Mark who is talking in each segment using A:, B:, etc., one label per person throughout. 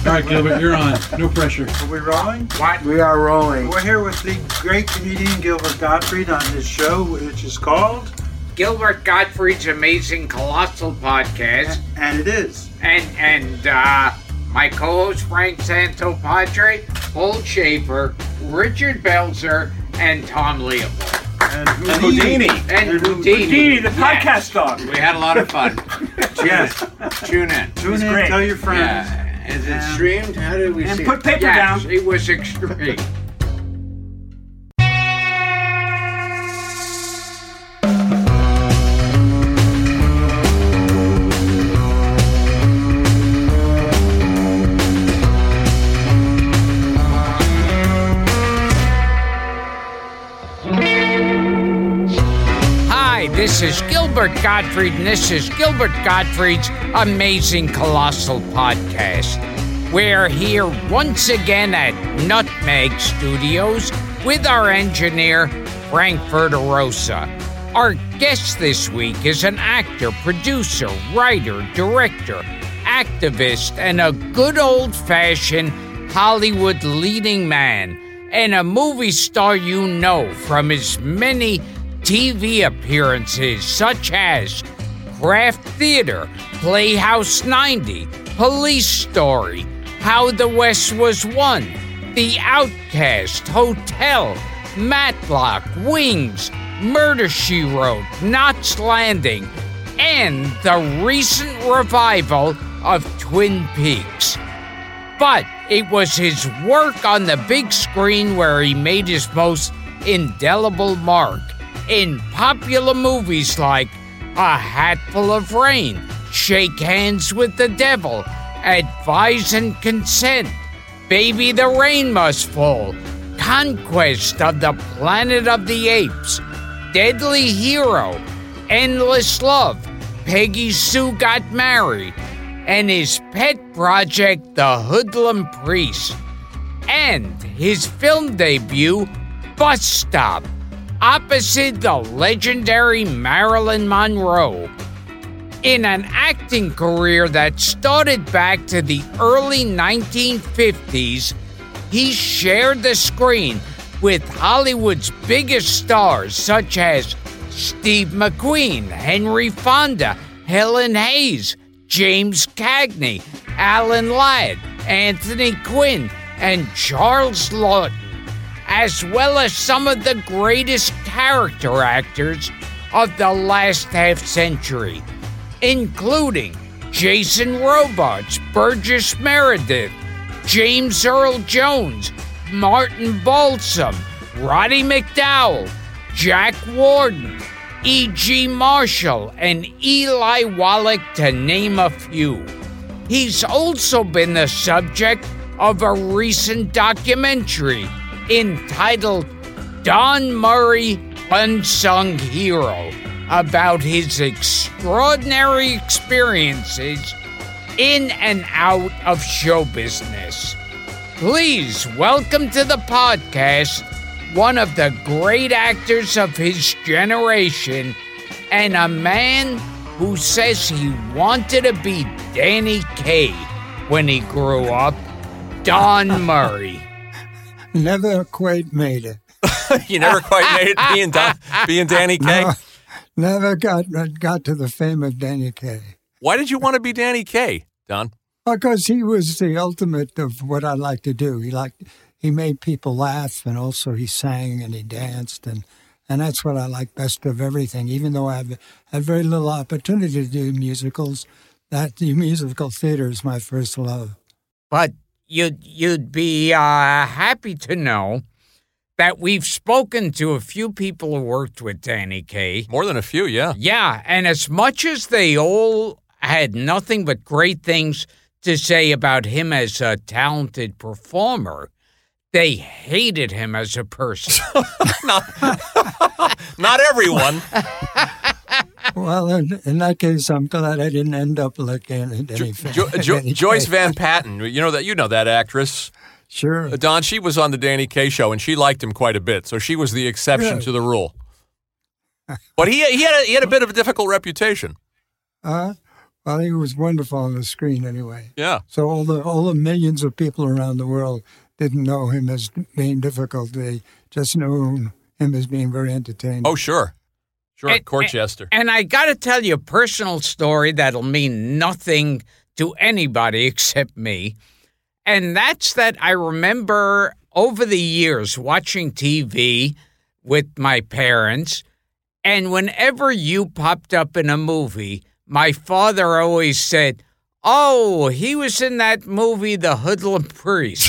A: All right, Gilbert, you're on. No pressure.
B: Are we rolling?
C: What?
D: We are rolling.
B: We're here with the great comedian Gilbert Gottfried on his show, which is called...
C: Gilbert Gottfried's Amazing Colossal Podcast.
B: And it is.
C: And my co-host Frank Santopadre, Paul Schaefer, Richard Belzer, and Tom Leopold.
B: And
E: Houdini.
C: And
E: Houdini, the podcast dog.
C: We had a lot of fun.
B: Yes.
C: Tune in.
B: Tune in,
E: great.
B: tell your friends.
C: Yeah. Is it streamed? How did we
E: And
C: see
E: put
C: it?
E: paper
C: Yes,
E: down.
C: It was extreme. Hi, this is Gilbert Gottfried, and this is Gilbert Gottfried's Amazing Colossal Podcast. We're here once again at Nutmeg Studios with our engineer, Frank Verderosa. Our guest this week is an actor, producer, writer, director, activist, and a good old-fashioned Hollywood leading man, and a movie star you know from his many TV appearances such as Kraft Theater, Playhouse 90, Police Story, How the West Was Won, The Outcast, Hotel, Matlock, Wings, Murder, She Wrote, Knots Landing, and the recent revival of Twin Peaks. But it was his work on the big screen where he made his most indelible mark in popular movies like A Hatful of Rain, Shake Hands with the Devil, Advise and Consent, Baby the Rain Must Fall, Conquest of the Planet of the Apes, Deadly Hero, Endless Love, Peggy Sue Got Married, and his pet project, The Hoodlum Priest, and his film debut, Bus Stop, opposite the legendary Marilyn Monroe. In an acting career that started back to the early 1950s, he shared the screen with Hollywood's biggest stars such as Steve McQueen, Henry Fonda, Helen Hayes, James Cagney, Alan Ladd, Anthony Quinn, and Charles Laughton, as well as some of the greatest character actors of the last half-century, including Jason Robards, Burgess Meredith, James Earl Jones, Martin Balsam, Roddy McDowall, Jack Warden, E.G. Marshall, and Eli Wallach, to name a few. He's also been the subject of a recent documentary entitled Don Murray, Unsung Hero, about his extraordinary experiences in and out of show business. Please welcome to the podcast one of the great actors of his generation and a man who says he wanted to be Danny Kaye when he grew up, Don Murray.
D: Never quite made it.
F: You never quite made it being Danny Kaye?
D: No, never got to the fame of Danny Kaye.
F: Why did you want to be Danny Kaye, Don?
D: Because he was the ultimate of what I like to do. He made people laugh, and also he sang and he danced, and that's what I like best of everything. Even though I've had very little opportunity to do musicals, that the musical theater is my first love.
C: But you'd be happy to know that we've spoken to a few people who worked with Danny Kaye.
F: More than a few, yeah.
C: Yeah, and as much as they all had nothing but great things to say about him as a talented performer, they hated him as a person.
F: Not everyone.
D: Well, in that case, I'm glad I didn't end up like any
F: Joyce Van Patten, you know that actress.
D: Sure.
F: Don, she was on the Danny Kaye show, and she liked him quite a bit, so she was the exception to the rule. But he had a bit of a difficult reputation.
D: Well, he was wonderful on the screen anyway.
F: Yeah.
D: So all the millions of people around the world didn't know him as being difficult. They just knew him as being very entertaining.
F: Oh, sure. Sure, court jester.
C: And I got to tell you a personal story that'll mean nothing to anybody except me. And that's that I remember over the years watching TV with my parents, and whenever you popped up in a movie, my father always said, "Oh, he was in that movie, The Hoodlum Priest."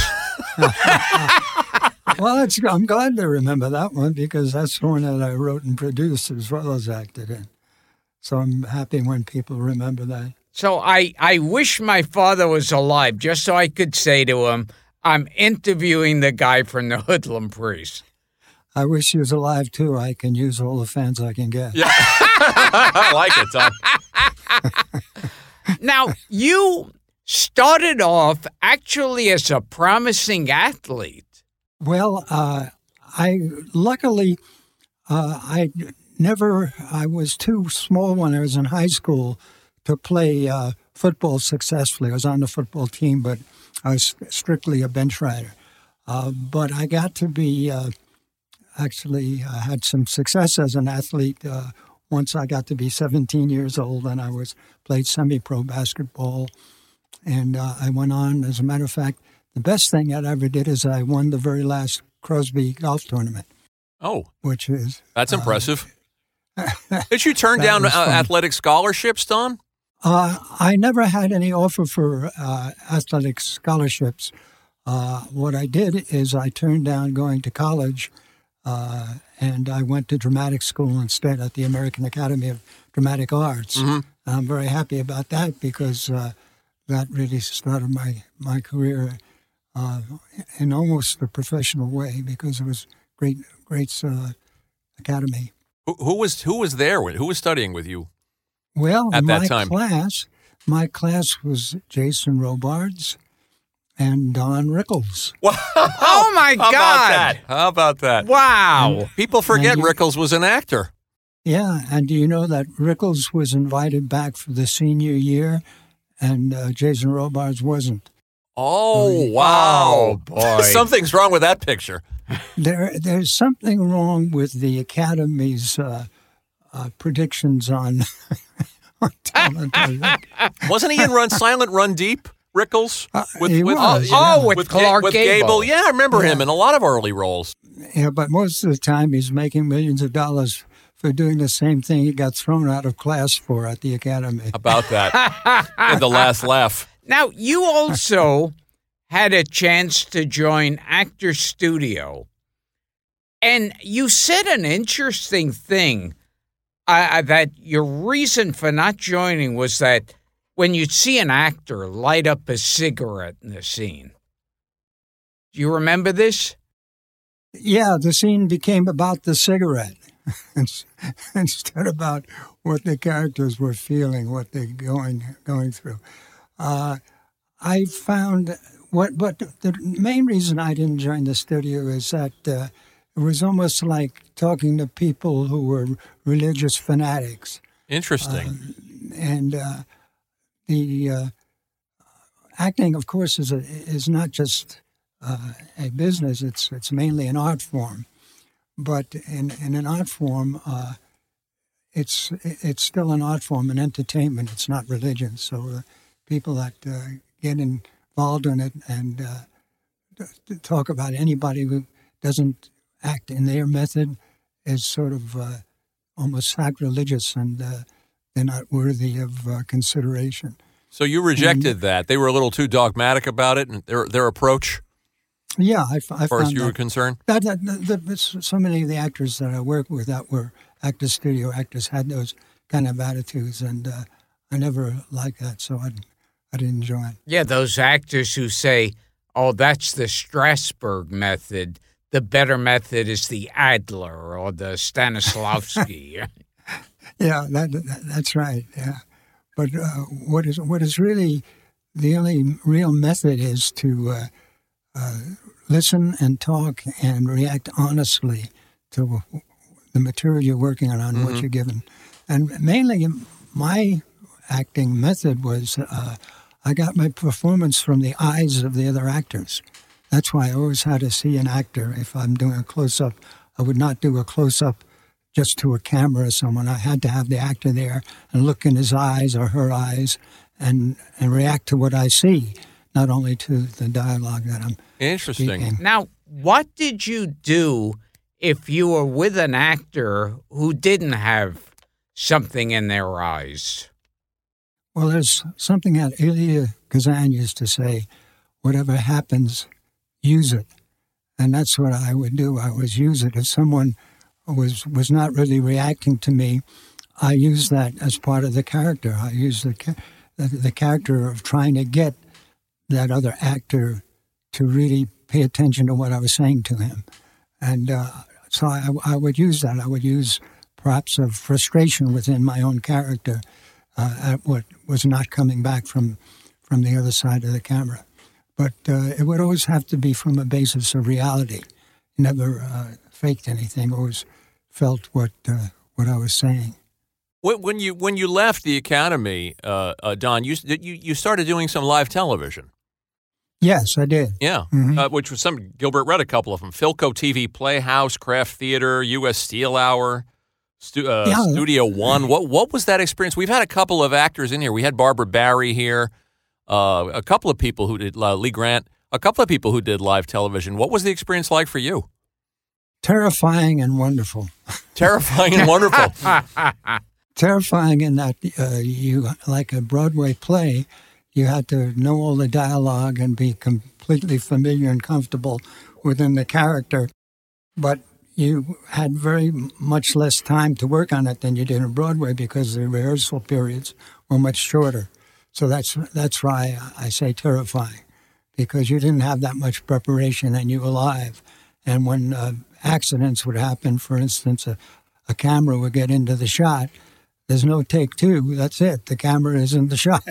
D: Well, I'm glad to remember that one because that's the one that I wrote and produced as well as acted in. So I'm happy when people remember that.
C: So I wish my father was alive just so I could say to him, I'm interviewing the guy from The Hoodlum Priest.
D: I wish he was alive, too. I can use all the fans I can get.
F: Yeah. I like it, Tom.
C: Now, you started off actually as a promising athlete.
D: Well, I was too small when I was in high school to play football successfully. I was on the football team, but I was strictly a bench rider. But I got to be, had some success as an athlete once I got to be 17 years old, and I played semi-pro basketball. And I went on, as a matter of fact, the best thing I ever did is I won the very last Crosby golf tournament.
F: Oh.
D: Which is...
F: That's impressive. Did you turn down athletic scholarships, Don?
D: I never had any offer for athletic scholarships. What I did is I turned down going to college, and I went to dramatic school instead at the American Academy of Dramatic Arts. Mm-hmm. I'm very happy about that because that really started my career in almost a professional way because it was great academy.
F: Who was there? Who was studying with you?
D: Well,
F: at that time,
D: my class was Jason Robards and Don Rickles.
F: Wow.
C: Oh my God!
F: How about that?
C: Wow!
F: People forget Rickles was an actor.
D: Yeah, and do you know that Rickles was invited back for the senior year, and Jason Robards wasn't?
F: Oh, wow.
C: Boy.
F: Something's wrong with that picture.
D: There's something wrong with the Academy's predictions on talent.
F: Wasn't he in Silent Run Deep, Rickles?
C: With Clark Gable.
F: Yeah, I remember him in a lot of early roles.
D: Yeah, but most of the time he's making millions of dollars for doing the same thing he got thrown out of class for at the Academy.
F: About that. And The Last Laugh.
C: Now, you also had a chance to join Actors Studio, and you said an interesting thing, that your reason for not joining was that when you'd see an actor light up a cigarette in the scene. Do you remember this?
D: Yeah, the scene became about the cigarette instead about what the characters were feeling, what they're going through. I found the main reason I didn't join the studio is that it was almost like talking to people who were religious fanatics.
F: Interesting.
D: And the acting, of course, is not just a business. It's mainly an art form. But in an art form, it's still an art form, an entertainment. It's not religion. So people that get involved in it and talk about anybody who doesn't act in their method is sort of almost sacrilegious, and they're not worthy of consideration.
F: So you rejected that. They were a little too dogmatic about it, and their approach?
D: Yeah, I
F: as far as you were concerned?
D: So many of the actors that I worked with that were Actors Studio actors had those kind of attitudes, and I never liked that, so I didn't join.
C: Yeah, those actors who say, oh, that's the Strasberg method. The better method is the Adler or the Stanislavski.
D: Yeah, that's right, yeah. But what is really the only real method is to listen and talk and react honestly to the material you're working on what you're given. And mainly my acting method was I got my performance from the eyes of the other actors. That's why I always had to see an actor. If I'm doing a close-up, I would not do a close-up just to a camera or someone. I had to have the actor there and look in his eyes or her eyes and react to what I see, not only to the dialogue that I'm speaking.
C: Now, what did you do if you were with an actor who didn't have something in their eyes?
D: Well, there's something that Elia Kazan used to say, whatever happens, use it. And that's what I would do. I would use it. If someone was not really reacting to me, I use that as part of the character. I use the character of trying to get that other actor to really pay attention to what I was saying to him. And so I would use that. I would use perhaps a frustration within my own character at what was not coming back from the other side of the camera. But it would always have to be from a basis of reality. Never faked anything, always felt what I was saying.
F: When you left the Academy, Don, you started doing some live television.
D: Yes, I did.
F: Yeah, which was Gilbert read a couple of them. Philco TV Playhouse, Kraft Theater, U.S. Steel Hour, Studio One. What was that experience? We've had a couple of actors in here. We had Barbara Barry here, a couple of people who did, Lee Grant, a couple of people who did live television. What was the experience like for you?
D: Terrifying and wonderful.
F: Terrifying and wonderful.
D: Terrifying in that you, like a Broadway play, you had to know all the dialogue and be completely familiar and comfortable within the character. But you had very much less time to work on it than you did in Broadway because the rehearsal periods were much shorter. So that's why I say terrifying, because you didn't have that much preparation and you were live. And when accidents would happen, for instance, a camera would get into the shot, there's no take two. That's it. The camera is in the shot.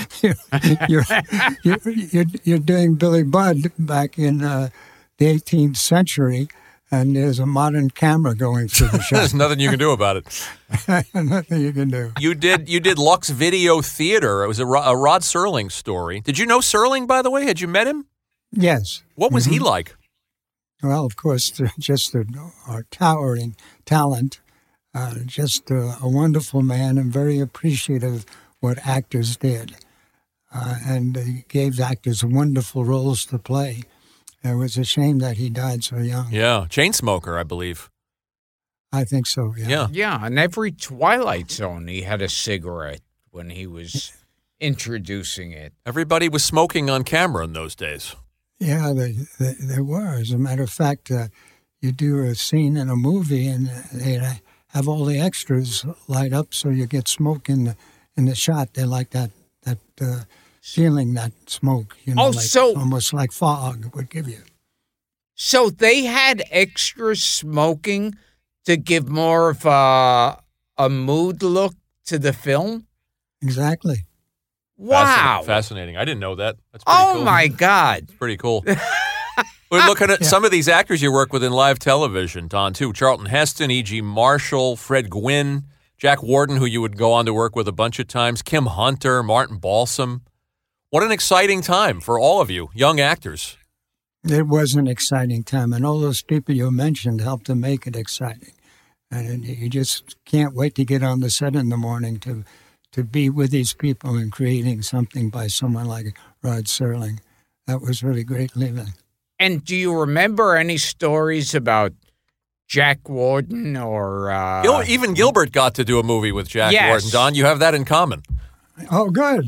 D: You're doing Billy Budd back in the 18th century, and there's a modern camera going through the shot.
F: There's nothing you can do about it.
D: Nothing you can do.
F: You did Lux Video Theater. It was a Rod Serling story. Did you know Serling, by the way? Had you met him?
D: Yes.
F: What was he like?
D: Well, of course, just a towering talent. Just a wonderful man and very appreciative of what actors did. And he gave actors wonderful roles to play. It was a shame that he died so young.
F: Yeah, Chainsmoker, I believe.
D: I think so, yeah.
C: Yeah, and every Twilight Zone he had a cigarette when he was introducing it.
F: Everybody was smoking on camera in those days.
D: Yeah, they were. As a matter of fact, you do a scene in a movie and they have all the extras light up so you get smoke in the shot. They like that feeling, that smoke, almost like fog would give you.
C: So they had extra smoking to give more of a mood look to the film?
D: Exactly.
C: Wow.
F: Fascinating. I didn't know that. That's pretty cool.
C: Oh, my God.
F: It's pretty cool. We're looking at some of these actors you work with in live television, Don, too. Charlton Heston, E.G. Marshall, Fred Gwynne, Jack Warden, who you would go on to work with a bunch of times, Kim Hunter, Martin Balsam. What an exciting time for all of you, young actors.
D: It was an exciting time, and all those people you mentioned helped to make it exciting. And you just can't wait to get on the set in the morning to be with these people and creating something by someone like Rod Serling. That was really great living.
C: And do you remember any stories about Jack Warden or...
F: Even Gilbert got to do a movie with Jack Warden. Don, you have that in common.
D: Oh, good.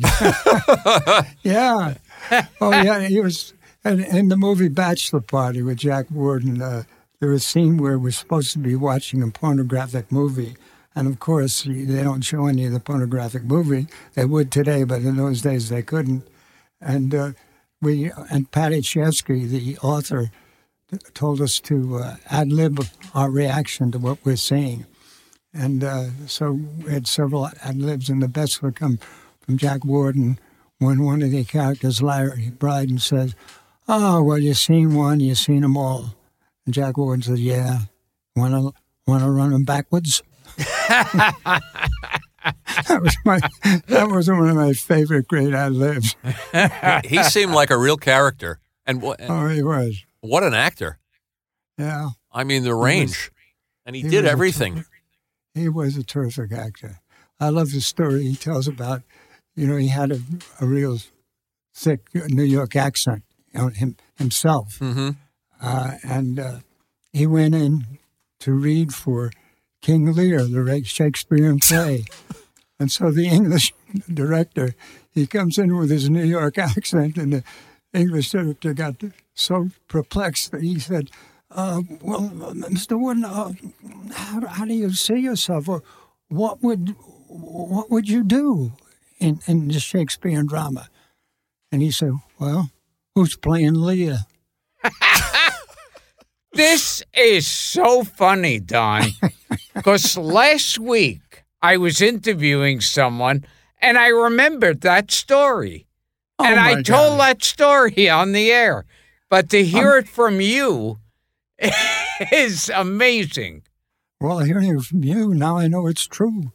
D: Yeah. Oh, yeah, he was... In the movie Bachelor Party with Jack Warden, there was a scene where we're supposed to be watching a pornographic movie. And, of course, they don't show any of the pornographic movie. They would today, but in those days they couldn't. And Patty Chesky, the author, told us to ad-lib our reaction to what we're seeing. And so we had several ad-libs, and the best would come from Jack Warden when one of the characters, Larry Bryden, says, "Oh, well, you've seen one, you've seen them all." And Jack Warden says, "Yeah, want to run them backwards?" That was one of my favorite great ad-libs.
F: He seemed like a real character. And
D: Oh, he was.
F: what an actor.
D: Yeah.
F: I mean, the range. And he did
D: was
F: everything.
D: He was a terrific actor. I love the story he tells about, he had a real thick New York accent, himself.
F: Mm-hmm.
D: And he went in to read for King Lear, the Shakespearean play. And so the English director, he comes in with his New York accent, and the English director got so perplexed that he said, well, Mr. Wooden, how do you see yourself? Or what would you do in the Shakespearean drama? And he said, well, who's playing Lear?
C: This is so funny, Don, because last week I was interviewing someone and I remembered that story. And I told that story on the air. But to hear it from you is amazing.
D: Well, hearing it from you, now I know it's true.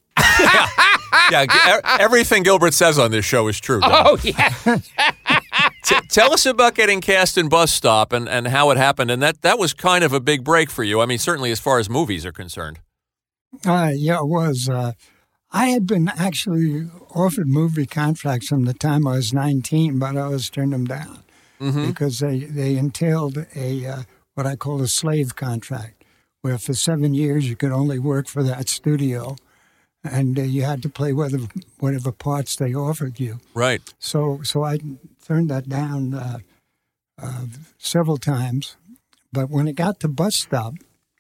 F: Yeah, everything Gilbert says on this show is true, Don.
C: Oh, yeah.
F: Tell us about getting cast in Bus Stop and how it happened. And that was kind of a big break for you. I mean, certainly as far as movies are concerned.
D: Yeah, it was. I had been actually offered movie contracts from the time I was 19, but I always turned them down because they entailed what I call a slave contract, where for 7 years you could only work for that studio, and you had to play whatever parts they offered you.
F: Right.
D: So I turned that down several times, but when it got to Bus Stop,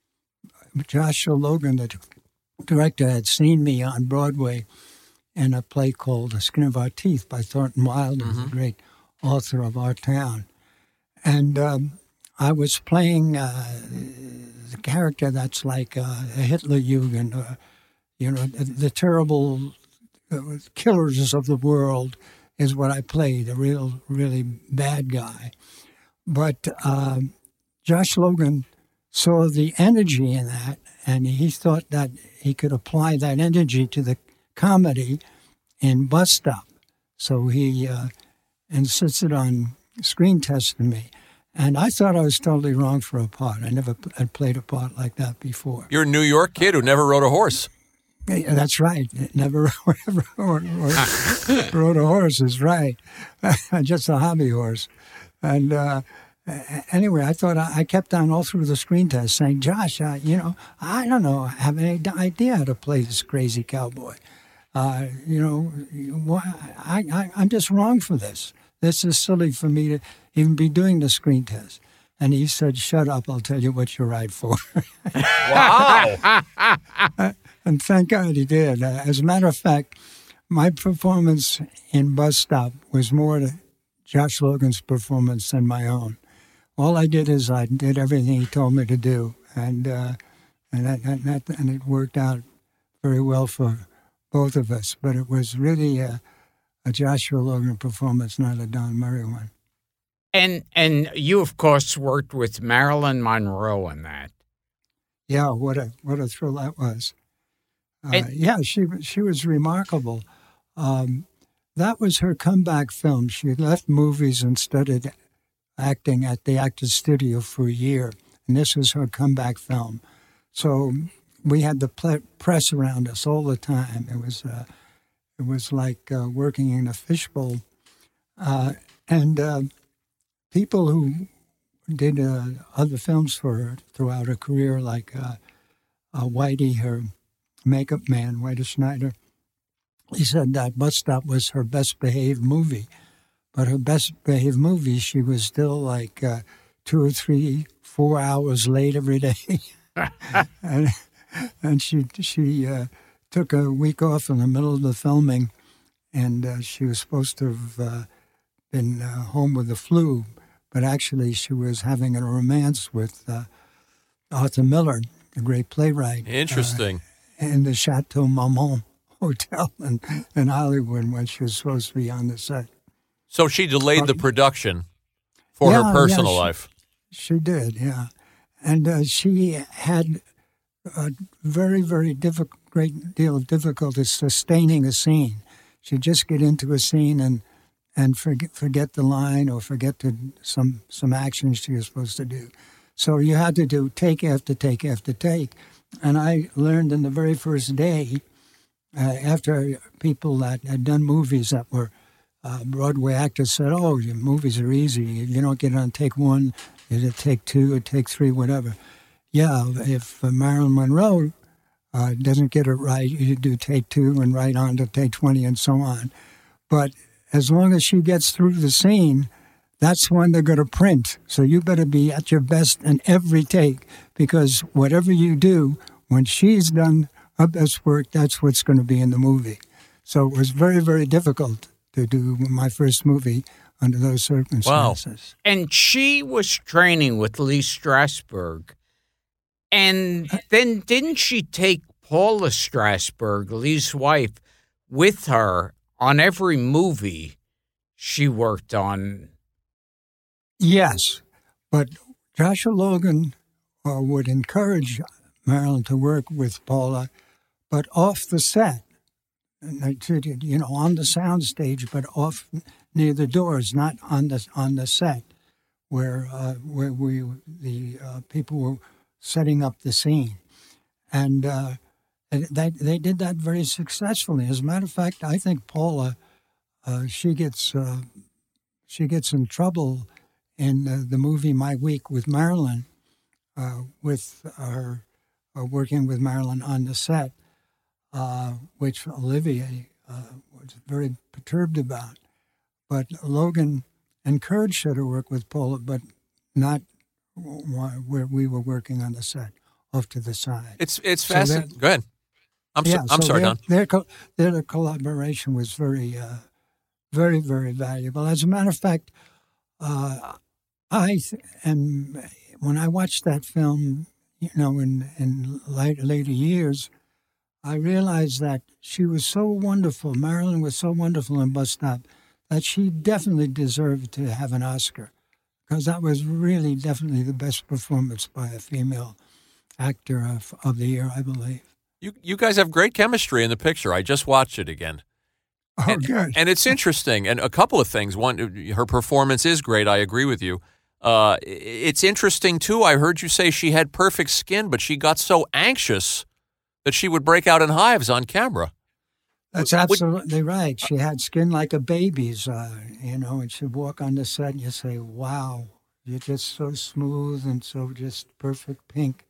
D: Joshua Logan, the director, had seen me on Broadway in a play called The Skin of Our Teeth by Thornton Wilder, the great author of our town. And I was playing the character that's like a Hitlerjugend, the terrible killers of the world is what I played, a really bad guy. But Josh Logan saw the energy in that, and he thought that he could apply that energy to the comedy in Bus Stop. So he insisted on screen testing me. And I thought I was totally wrong for a part. I never had played a part like that before.
F: You're a New York kid who never rode a horse.
D: Yeah, that's right. Never rode a horse is right. Just a hobby horse. And anyway, I thought I kept on all through the screen test saying, Josh, I don't know, I have any idea how to play this crazy cowboy. I'm just wrong for this. This is silly for me to even be doing the screen test. And he said, shut up, I'll tell you what you ride for.
F: Wow.
D: And thank God he did. As a matter of fact, my performance in Bus Stop was more to Josh Logan's performance than my own. All I did is I did everything he told me to do, and it worked out very well for both of us. But it was really a Joshua Logan performance, not a Don Murray one.
C: And you, of course, worked with Marilyn Monroe on that.
D: Yeah, what a thrill that was. She was remarkable. That was her comeback film. She had left movies and started acting at the Actors Studio for a year, and this was her comeback film. So we had the press around us all the time. It was like working in a fishbowl, and people who did other films for her throughout her career, like Whitey, her makeup man, Whitey Schneider. He said that Bus Stop was her best behaved movie, but her best behaved movie, she was still like 2 or 3, 4 hours late every day, and she took a week off in the middle of the filming, and she was supposed to have been home with the flu, but actually she was having a romance with Arthur Miller, the great playwright.
F: Interesting.
D: In the Chateau Marmont Hotel in Hollywood when she was supposed to be on the set.
F: So she delayed the production for her personal life.
D: She did, yeah. And she had a very, very great deal of difficulty sustaining a scene. She'd just get into a scene and forget the line or forget some actions she was supposed to do. So you had to do take after take after take. And I learned in the very first day, after people that had done movies that were Broadway actors said, "Oh, your movies are easy. You don't get on take one, you take two or take three, whatever." Yeah, if Marilyn Monroe doesn't get it right, you do take two and right on to take 20 and so on. But as long as she gets through the scene, that's when they're going to print. So you better be at your best in every take, because whatever you do, when she's done her best work, that's what's going to be in the movie. So it was very, very difficult to do my first movie under those circumstances.
C: Wow. And she was training with Lee Strasberg. And then didn't she take Paula Strasberg, Lee's wife, with her on every movie she worked on?
D: Yes, but Joshua Logan would encourage Marilyn to work with Paula, but off the set, on the sound stage, but off near the doors, not on the set, where the people were setting up the scene, and they did that very successfully. As a matter of fact, I think Paula, she gets in trouble in the movie My Week with Marilyn, with her working with Marilyn on the set, which Olivia was very perturbed about. But Logan encouraged her to work with Paula, but not where we were working on the set, off to the side.
F: It's fascinating. Go ahead. I'm sorry, Don.
D: Their collaboration was very, very, very valuable. As a matter of fact, when I watched that film, in later years, I realized that she was so wonderful. Marilyn was so wonderful in Bus Stop that she definitely deserved to have an Oscar, because that was really definitely the best performance by a female actor of the year, I believe.
F: You guys have great chemistry in the picture. I just watched it again.
D: Oh, good.
F: And it's interesting. And a couple of things. One, her performance is great. I agree with you. It's interesting, too. I heard you say she had perfect skin, but she got so anxious that she would break out in hives on camera.
D: That's absolutely right. She had skin like a baby's, and she'd walk on the set and you say, wow, you're just so smooth and so just perfect pink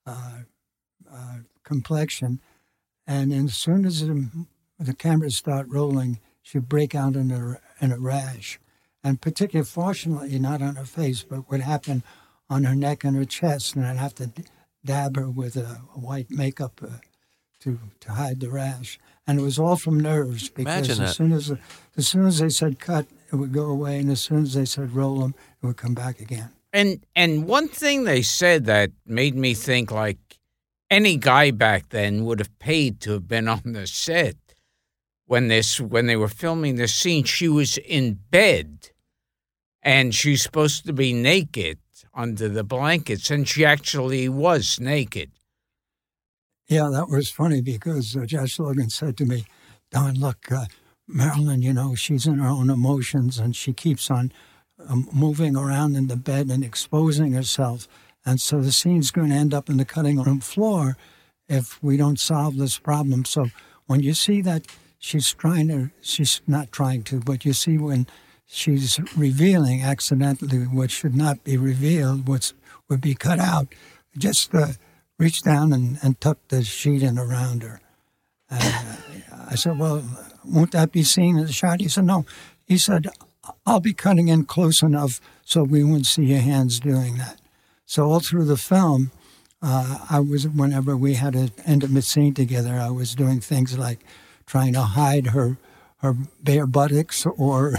D: complexion. And as soon as the cameras start rolling, she'd break out in a rash. And particularly, fortunately, not on her face, but what happened on her neck and her chest, and I'd have to dab her with a white makeup to hide the rash. And it was all from nerves, because as soon as they said cut, it would go away, and as soon as they said roll them, it would come back again.
C: And one thing they said that made me think, like, any guy back then would have paid to have been on the set when they were filming this scene. She was in bed, and she's supposed to be naked under the blankets, and she actually was naked.
D: Yeah, that was funny, because Josh Logan said to me, Don, look, Marilyn, she's in her own emotions, and she keeps on moving around in the bed and exposing herself. And so the scene's going to end up in the cutting room floor if we don't solve this problem. So when you see that she's not trying to, but you see when she's revealing accidentally what should not be revealed, what would be cut out, just reach down and tuck the sheet in around her. And I said, well, won't that be seen in the shot? He said, no. He said, I'll be cutting in close enough so we won't see your hands doing that. So all through the film, whenever we had an intimate scene together, I was doing things like trying to hide her bare buttocks or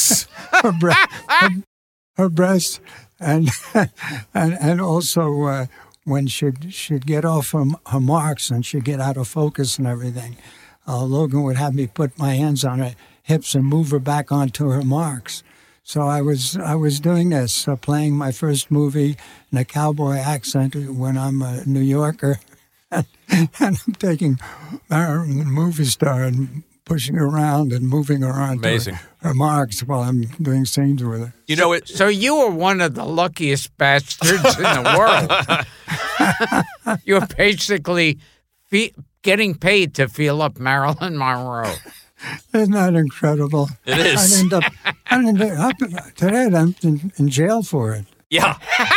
D: her breast, and also when she'd get off her marks and she'd get out of focus and everything, Logan would have me put my hands on her hips and move her back onto her marks. So I was doing this, playing my first movie in a cowboy accent when I'm a New Yorker, And I'm taking Marilyn, movie star, and pushing her around and moving her on
F: Amazing.
D: to her marks while I'm doing scenes with her.
F: You know it.
C: So you were one of the luckiest bastards in the world. You're basically getting paid to feel up Marilyn Monroe.
D: Isn't that incredible?
F: It is.
D: Today I'm in jail for it.
F: Yeah.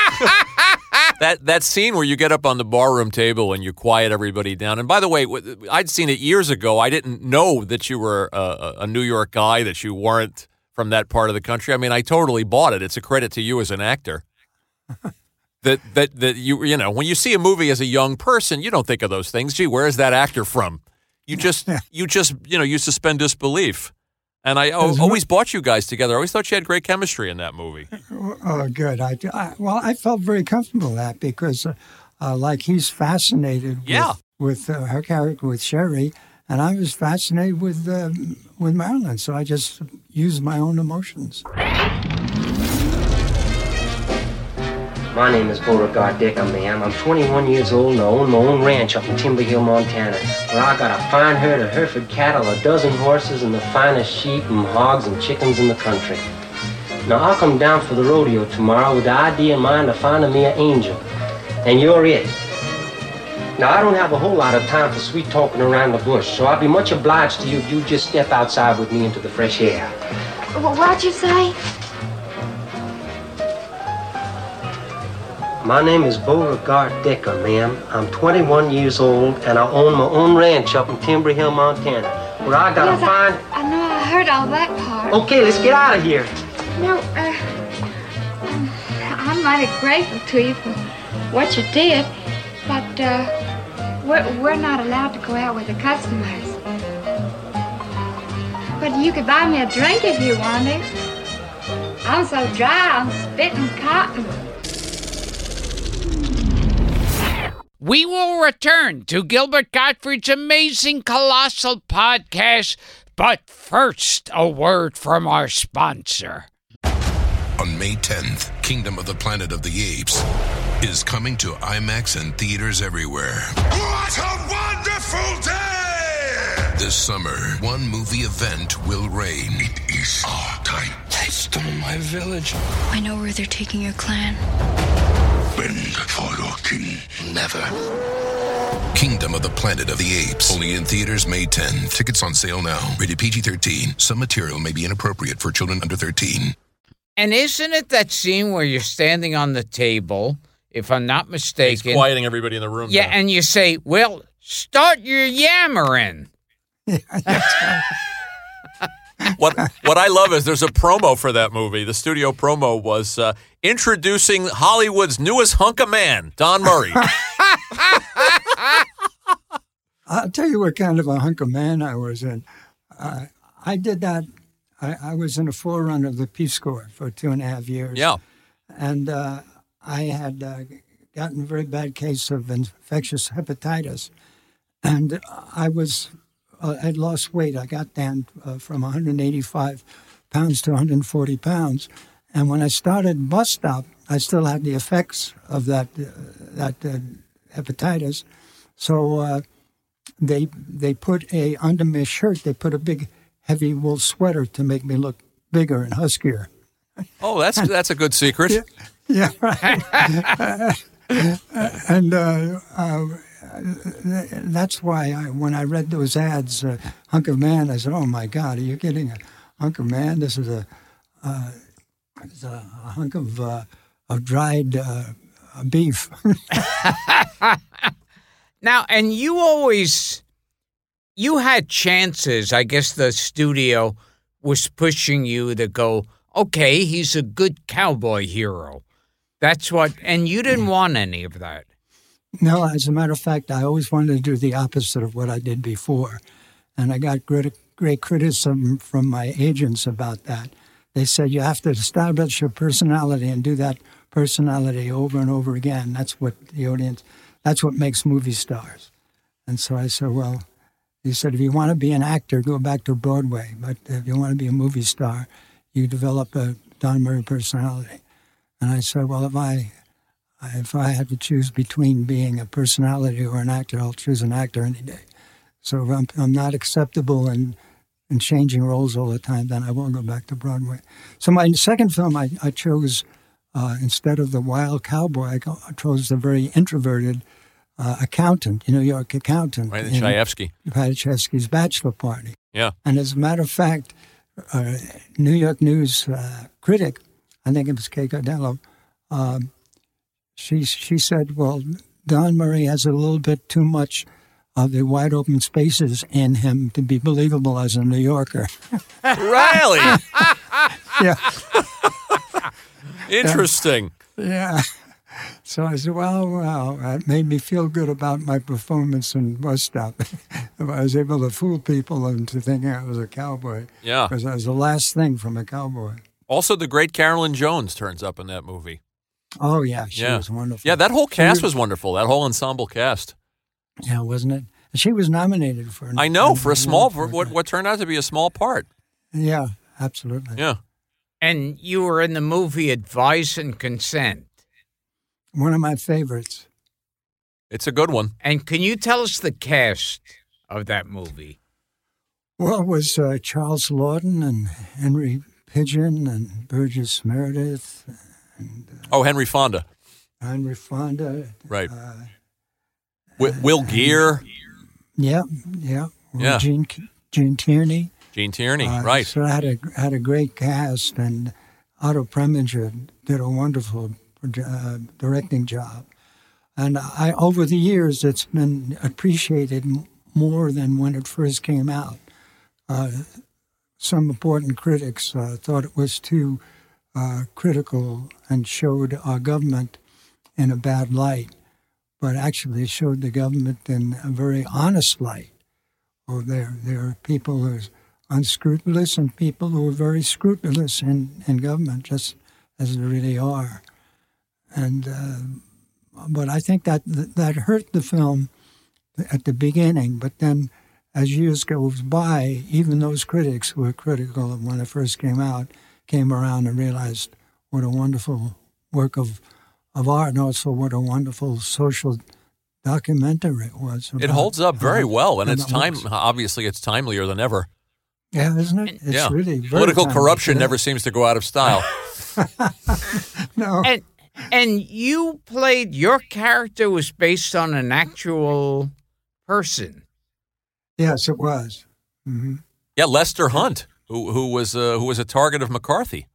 F: That scene where you get up on the barroom table and you quiet everybody down. And by the way, I'd seen it years ago. I didn't know that you were a New York guy, that you weren't from that part of the country. I mean, I totally bought it. It's a credit to you as an actor. that you know, when you see a movie as a young person, you don't think of those things. Gee, where is that actor from? You just you suspend disbelief. And I always bought you guys together. I always thought you had great chemistry in that movie.
D: Oh, good. I felt very comfortable with that because, like, he's fascinated with her character, with Sherry, and I was fascinated with Marilyn. So I just used my own emotions.
G: My name is Beauregard Decker, ma'am. I'm 21 years old and I own my own ranch up in Timber Hill, Montana, where I got a fine herd of Hereford cattle, a dozen horses, and the finest sheep and hogs and chickens in the country. Now, I'll come down for the rodeo tomorrow with the idea in mind of finding me an angel, and you're it. Now, I don't have a whole lot of time for sweet talking around the bush, so I'll be much obliged to you if you just step outside with me into the fresh air.
H: What'd you say?
G: My name is Beauregard Decker, ma'am. I'm 21 years old, and I own my own ranch up in Timber Hill, Montana, where I got a fine...
H: I know, I heard all that part.
G: Okay, let's get out of here.
H: No, I'm mighty grateful to you for what you did, but we're not allowed to go out with the customers. But you could buy me a drink if you wanted. I'm so dry, I'm spitting cotton.
C: We will return to Gilbert Gottfried's amazing colossal podcast, but first, a word from our sponsor.
I: On May 10th, Kingdom of the Planet of the Apes is coming to IMAX and theaters everywhere.
J: What a wonderful day!
I: This summer, one movie event will reign.
J: It is our time.
K: They stole my village.
L: I know where they're taking your clan.
J: Bend for your king.
I: Never. Kingdom of the Planet of the Apes. Only in theaters May 10. Tickets on sale now. Rated PG-13. Some material may be inappropriate for children under 13.
C: And isn't it that scene where you're standing on the table, if I'm not mistaken?
F: He's quieting everybody in the room.
C: Yeah, and you say, well, start your yammering.
F: What I love is there's a promo for that movie. The studio promo was introducing Hollywood's newest hunk of man, Don Murray.
D: I'll tell you what kind of a hunk of man I was in. I did that. I was in a forerunner of the Peace Corps for 2.5 years.
F: Yeah.
D: And I had gotten a very bad case of infectious hepatitis. And I'd lost weight. I got down from 185 pounds to 140 pounds. And when I started Bus Stop, I still had the effects of that hepatitis. So they put under my shirt, they put a big heavy wool sweater to make me look bigger and huskier.
F: Oh, that's a good secret.
D: Yeah, right. And that's why when I read those ads, hunk of man, I said, "Oh my God, are you getting a hunk of man? This is a hunk of dried beef."
C: Now, and you had chances. I guess the studio was pushing you to go, okay, he's a good cowboy hero. That's what, and you didn't want any of that.
D: No, as a matter of fact, I always wanted to do the opposite of what I did before. And I got great criticism from my agents about that. They said, you have to establish your personality and do that personality over and over again. That's what that's what makes movie stars. And so I said, well, he said, if you want to be an actor, go back to Broadway. But if you want to be a movie star, you develop a Don Murray personality. And I said, well, if I If I had to choose between being a personality or an actor, I'll choose an actor any day. So if I'm not acceptable in changing roles all the time, then I won't go back to Broadway. So my second film, I chose, instead of the wild cowboy, I chose the very introverted accountant, New York accountant.
F: Right, Chayefsky.
D: Chayefsky's Bachelor Party.
F: Yeah.
D: And as a matter of fact, New York News critic, I think it was Kay Cardello, she said, well, Don Murray has a little bit too much of the wide open spaces in him to be believable as a New Yorker.
F: Really?
D: Yeah.
F: Interesting.
D: Yeah. So I said, well, that made me feel good about my performance in Bus Stop. If I was able to fool people into thinking I was a cowboy.
F: Yeah.
D: Because I was the last thing from a cowboy.
F: Also, the great Carolyn Jones turns up in that movie.
D: Oh, yeah. She was wonderful.
F: Yeah, that whole cast was wonderful, that whole ensemble cast.
D: Yeah, wasn't it? She was nominated for...
F: I know, for what turned out to be a small part.
D: Yeah, absolutely.
F: Yeah.
C: And you were in the movie Advice and Consent.
D: One of my favorites.
F: It's a good one.
C: And can you tell us the cast of that movie?
D: Well, it was Charles Lawton and Henry Pidgeon and Burgess Meredith. And,
F: Henry Fonda.
D: Henry Fonda.
F: Right. Will Geer.
D: Yeah. Gene Tierney.
F: Gene Tierney, right.
D: So I had a great cast, and Otto Preminger did a wonderful directing job. And over the years, it's been appreciated more than when it first came out. Some important critics thought it was too critical and showed our government in a bad light, but actually showed the government in a very honest light. There are people who are unscrupulous and people who are very scrupulous in government, just as they really are. And but I think that hurt the film at the beginning, but then as years goes by, even those critics who were critical of when it first came out came around and realized what a wonderful work of art, and also what a wonderful social documentary it was.
F: It holds up very well, and it's obviously it's timelier than ever.
D: Yeah, isn't it? It's really very
F: political corruption never seems to go out of style.
D: No.
C: And you played, your character was based on an actual person.
D: Yes, it was. Mm-hmm.
F: Yeah, Lester Hunt, who was a target of McCarthy.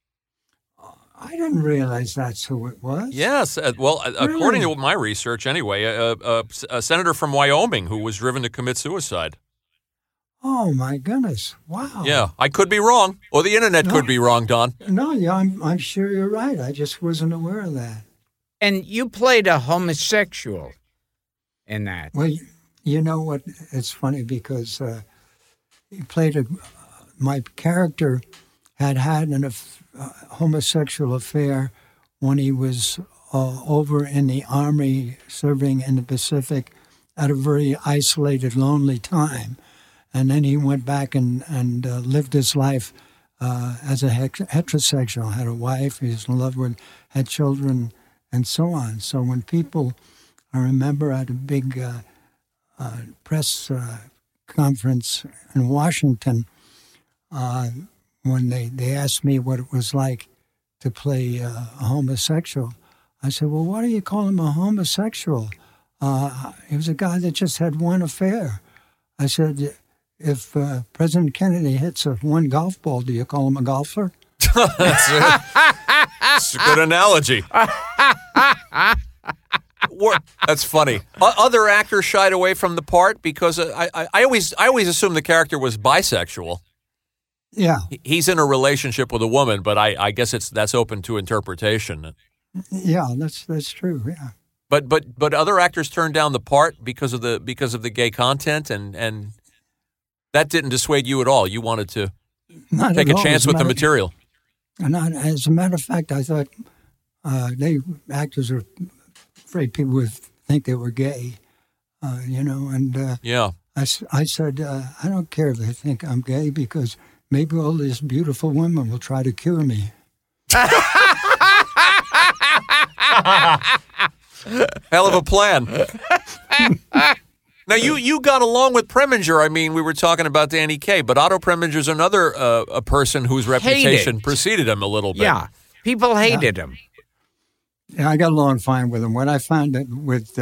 D: I didn't realize that's who it was.
F: Yes, according to my research, anyway, a senator from Wyoming who was driven to commit suicide.
D: Oh my goodness! Wow.
F: Yeah, I could be wrong, or the internet could be wrong, Don.
D: No, yeah, I'm sure you're right. I just wasn't aware of that.
C: And you played a homosexual in that.
D: Well, you know what? It's funny because he played my character had a homosexual affair when he was over in the Army serving in the Pacific at a very isolated, lonely time. And then he went back and lived his life as a heterosexual, had a wife, he was in love with, had children, and so on. So when people, I remember at a big press conference in Washington, when they asked me what it was like to play a homosexual, I said, well, why do you call him a homosexual? He was a guy that just had one affair. I said, if President Kennedy hits one golf ball, do you call him a golfer?
F: That's a good analogy. That's funny. Other actors shied away from the part because I always assumed the character was bisexual.
D: Yeah,
F: he's in a relationship with a woman, but I guess that's open to interpretation.
D: Yeah, that's true. Yeah,
F: but other actors turned down the part because of the gay content, and that didn't dissuade you at all. You wanted to take a chance with the material.
D: As a matter of fact, I thought actors are afraid people would think they were gay, and
F: yeah.
D: I said, I don't care if they think I'm gay because maybe all these beautiful women will try to cure me.
F: Hell of a plan. Now, you got along with Preminger. I mean, we were talking about Danny Kaye, but Otto Preminger's another a person whose reputation preceded him a little bit.
C: Yeah, people hated him.
D: Yeah, I got along fine with him. What I found that with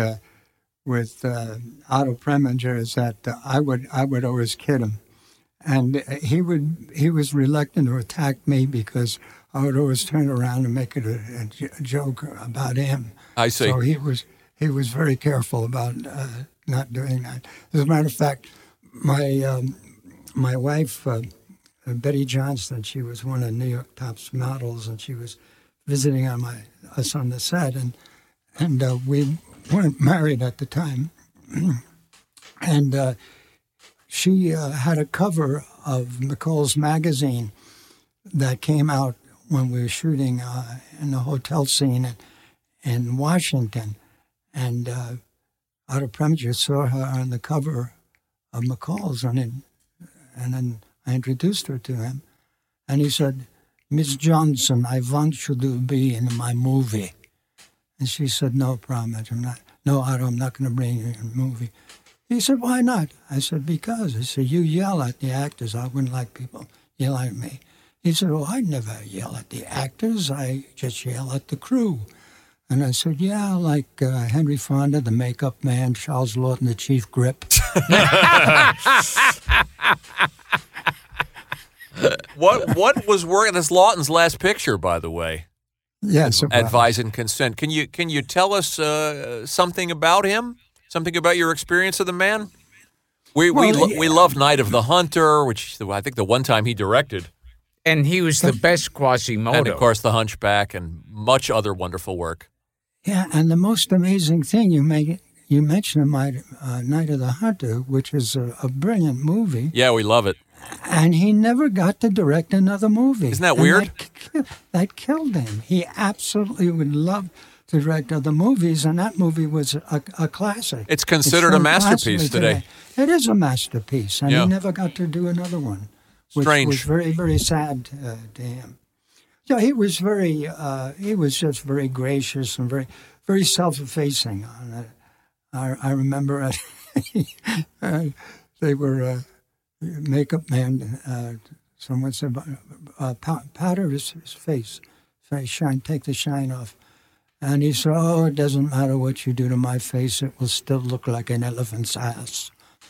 D: Otto Preminger is that I would always kid him, and he was reluctant to attack me because I would always turn around and make it a joke about him.
F: I see.
D: So he was very careful about not doing that. As a matter of fact, my wife Betty Johnston, she was one of New York Top's models, and she was visiting us on the set, and we weren't married at the time, and she had a cover of McCall's magazine that came out when we were shooting in the hotel scene in Washington, and Otto Preminger saw her on the cover of McCall's, and then I introduced her to him, and he said, "Miss Johnson, I want you to be in my movie." And she said, "No problem, Otto, I'm not going to bring you in a movie." He said, "Why not?" I said, "Because." He said, "You yell at the actors. I wouldn't like people yelling at me." He said, "Oh, I never yell at the actors. I just yell at the crew." And I said, "Yeah, like Henry Fonda, the makeup man, Charles Lawton, the chief grip."
F: What was working? That's Lawton's last picture, by the way.
D: Yes,
F: Advise and Consent. Can you tell us something about him? Something about your experience of the man? We love Night of the Hunter, which I think the one time he directed.
C: And he was the best Quasimodo.
F: And, of course, The Hunchback and much other wonderful work.
D: Yeah, and the most amazing thing, you mentioned Night of the Hunter, which is a brilliant movie.
F: Yeah, we love it.
D: And he never got to direct another movie.
F: Isn't that weird?
D: That killed him. He absolutely would love to direct other movies, and that movie was a classic.
F: It's considered a masterpiece today.
D: It is a masterpiece, and he never got to do another one. Which was very, very sad to him. Yeah, he was just very gracious and very, very self-effacing. I remember they were makeup man. Someone said, "Powder his face, take the shine off." And he said, "Oh, it doesn't matter what you do to my face; it will still look like an elephant's ass."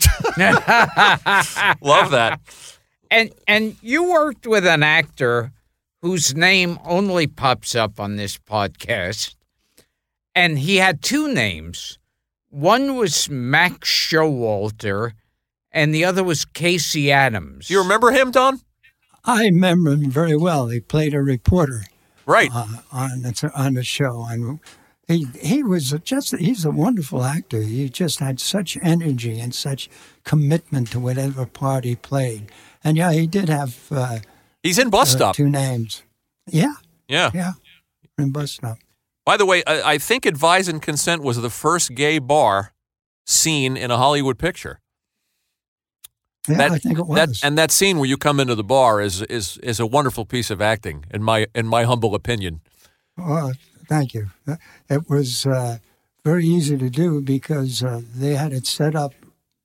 F: Love that.
C: And you worked with an actor whose name only pops up on this podcast, and he had two names. One was Max Showalter, and the other was Casey Adams.
F: Do you remember him, Don?
D: I remember him very well. He played a reporter,
F: right,
D: on the show, and he's a wonderful actor. He just had such energy and such commitment to whatever part he played. And yeah, he did have.
F: He's in Bus Stop.
D: Two names. Yeah.
F: Yeah.
D: In Bus Stop.
F: By the way, I think Advise and Consent was the first gay bar scene in a Hollywood picture.
D: Yeah, I think it was.
F: That scene where you come into the bar is a wonderful piece of acting, in my humble opinion.
D: Oh, thank you. It was very easy to do because they had it set up,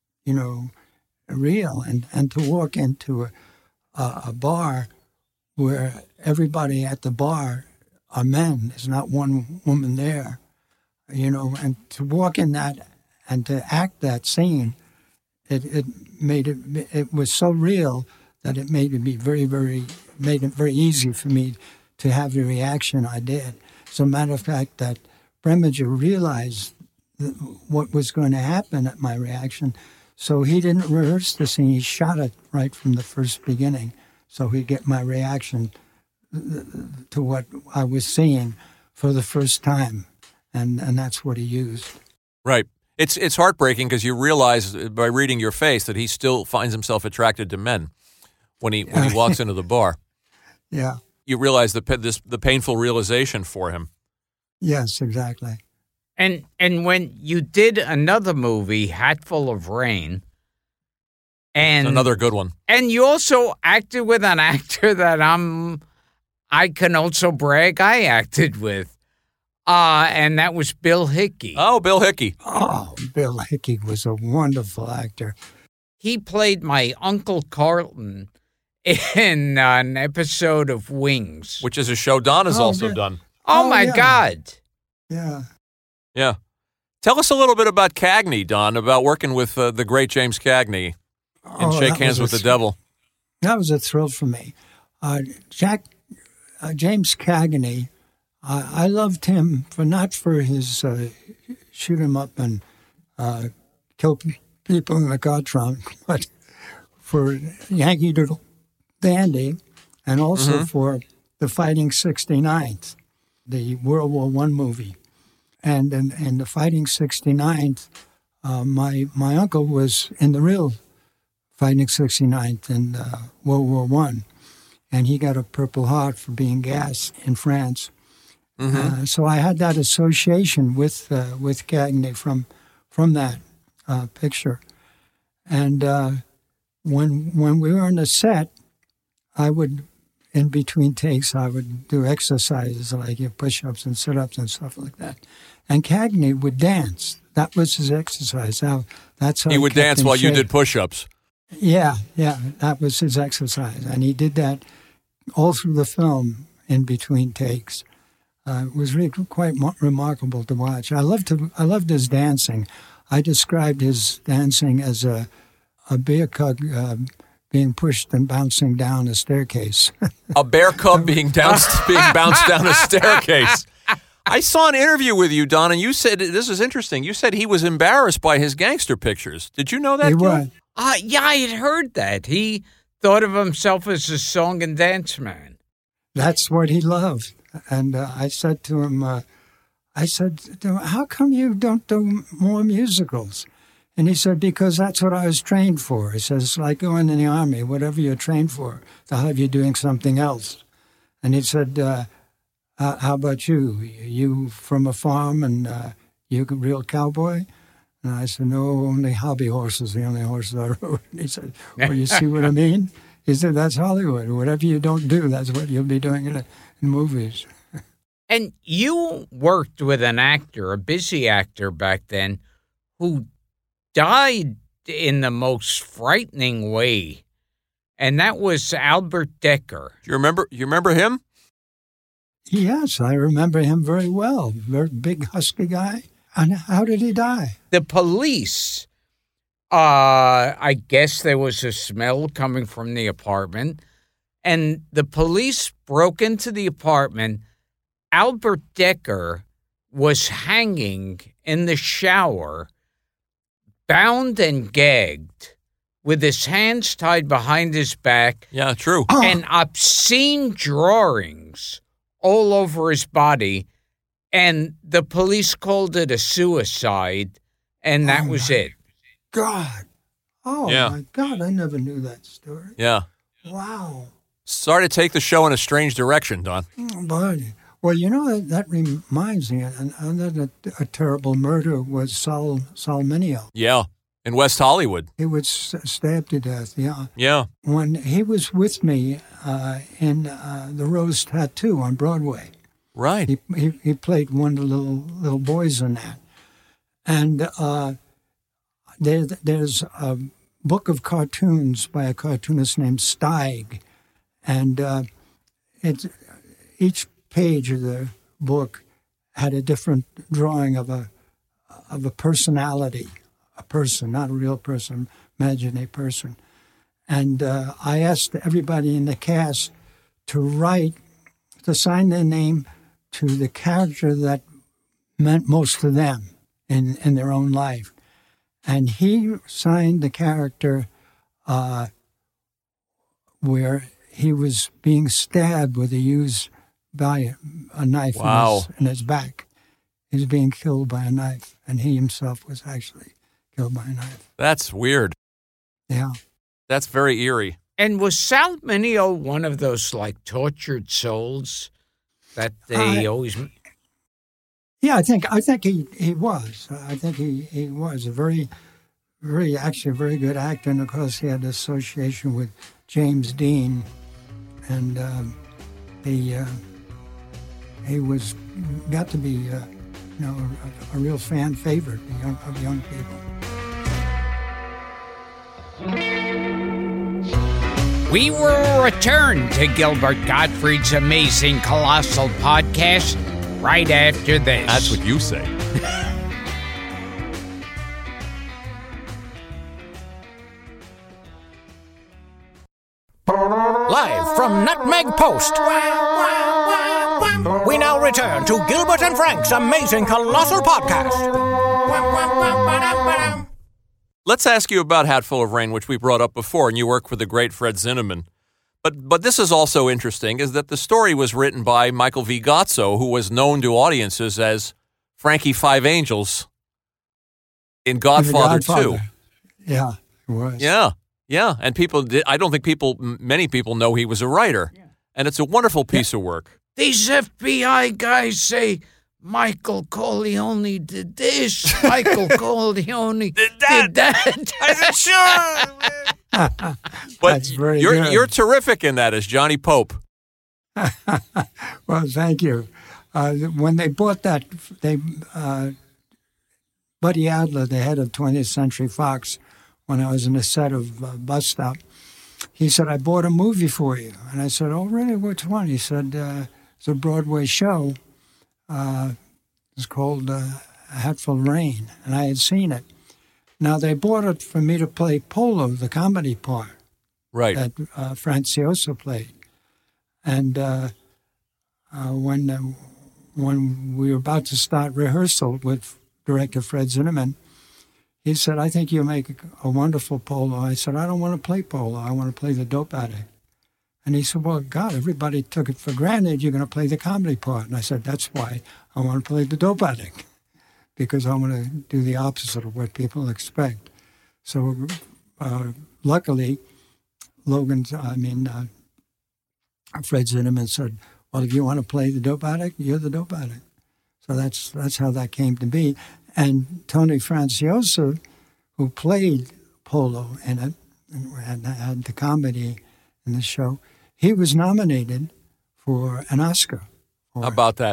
D: real, and to walk into a bar where everybody at the bar are men. There's not one woman there, and to walk in that and to act that scene, it was so real that it made it very easy for me to have the reaction I did. As a matter of fact, that Preminger realized what was going to happen at my reaction, so he didn't rehearse the scene. He shot it right from the first beginning, so he'd get my reaction to what I was seeing for the first time, and that's what he used.
F: Right. It's heartbreaking because you realize by reading your face that he still finds himself attracted to men when he walks into the bar.
D: Yeah.
F: You realize the painful realization for him.
D: Yes, exactly.
C: And when you did another movie, Hatful of Rain, and
F: it's another good one,
C: and you also acted with an actor that I can also brag I acted with. And that was Bill Hickey.
F: Oh, Bill Hickey.
D: Oh, Bill Hickey was a wonderful actor.
C: He played my Uncle Carlton in an episode of Wings.
F: Which is a show Don has also done.
C: Oh, my
D: yeah.
C: God.
D: Yeah.
F: Yeah. Tell us a little bit about Cagney, Don, about working with the great James Cagney in Shake Hands with the Devil.
D: That was a thrill for me. James Cagney, I loved him not for his shoot him up and kill people in the car trunk, but for Yankee Doodle Dandy, and also for the Fighting 69th, the World War I movie. And in the Fighting 69th, my uncle was in the real Fighting 69th in World War I, and he got a Purple Heart for being gassed in France. So I had that association with Cagney from that picture. And when we were on the set, I would, in between takes, I would do exercises like push-ups and sit-ups and stuff like that. And Cagney would dance. That was his exercise. That's how
F: he would dance while you did push-ups.
D: Yeah, that was his exercise. And he did that all through the film in between takes. It was really quite remarkable to watch. I loved his dancing. I described his dancing as a bear cub being pushed and bouncing down a staircase.
F: A bear cub being bounced down a staircase. I saw an interview with you, Don, and you said, this is interesting, you said he was embarrassed by his gangster pictures. Did you know that?
D: He was.
C: Yeah, I had heard that. He thought of himself as a song and dance man.
D: That's what he loved. And I said to him, how come you don't do more musicals? And he said, because that's what I was trained for. He says, it's like going in the Army, whatever you're trained for, they'll have you doing something else. And he said, how about you? You from a farm and you a real cowboy? And I said, no, only hobby horses, the only horses I rode. And he said, well, you see what I mean? He said, that's Hollywood. Whatever you don't do, that's what you'll be doing in movies.
C: And you worked with an actor, a busy actor back then, who died in the most frightening way, and that was Albert Dekker.
F: You remember him?
D: Yes, I remember him very well. Very big, husky guy. And how did he die?
C: The police, I guess there was a smell coming from the apartment, and the police broke into the apartment. Albert Dekker was hanging in the shower, bound and gagged, with his hands tied behind his back.
F: Yeah, true.
C: And obscene drawings all over his body. And the police called it a suicide, and that was it.
D: God. Oh,
F: yeah.
D: My God, I never knew that story.
F: Yeah.
D: Wow.
F: Sorry to take the show in a strange direction, Don.
D: But, well, you know, that reminds me, another terrible murder was Saul Mineo.
F: Yeah, in West Hollywood.
D: He was stabbed to death, yeah.
F: Yeah.
D: When he was with me in The Rose Tattoo on Broadway.
F: Right.
D: He played one of the little boys in that. And there's a book of cartoons by a cartoonist named Steig. And each page of the book had a different drawing of a personality, a person, not a real person, imagine a person. And I asked everybody in the cast to sign their name to the character that meant most to them in their own life. And he signed the character where he was being stabbed by a knife in his back. He was being killed by a knife, and he himself was actually killed by a knife.
F: That's weird.
D: Yeah.
F: That's very eerie.
C: And was Sal Mineo one of those, like, tortured souls that they always...
D: Yeah, I think he was. I think he was a very good actor, and of course he had association with James Dean, and he he was got to be, a real fan favorite of young people.
C: We will return to Gilbert Gottfried's amazing colossal podcast right after this.
F: That's what you say.
M: Live from Nutmeg Post. We now return to Gilbert and Frank's amazing colossal podcast.
F: Let's ask you about Hatful of Rain, which we brought up before, and you work with the great Fred Zinnemann. But this is also interesting, is that the story was written by Michael V. Gazzo, who was known to audiences as Frankie Five Angels in Godfather 2.
D: Yeah, it was.
F: Yeah. And I don't think many people know he was a writer. Yeah. And it's a wonderful piece of work.
C: These FBI guys say Michael Corleone did this, Michael Corleone did that.
F: I said, sure. But you're terrific in that as Johnny Pope.
D: Well, thank you. When they bought that, Buddy Adler, the head of 20th Century Fox, when I was in the set of Bus Stop, he said, I bought a movie for you. And I said, oh, really? Which one? He said, it's a Broadway show. It's called Hatful of Rain. And I had seen it. Now, they bought it for me to play Polo, the comedy part.
F: Right.
D: That Franciosa played. And when we were about to start rehearsal with director Fred Zinnemann, he said, I think you'll make a wonderful Polo. I said, I don't want to play Polo. I want to play the dope addict. And he said, well, God, everybody took it for granted you're going to play the comedy part. And I said, that's why I want to play the dope addict, because I want to do the opposite of what people expect. So luckily, Fred Zinnemann said, well, if you want to play the dope addict, you're the dope addict. So that's how that came to be. And Tony Franciosa, who played Polo in it and had the comedy in the show, he was nominated for an Oscar.
F: How about that?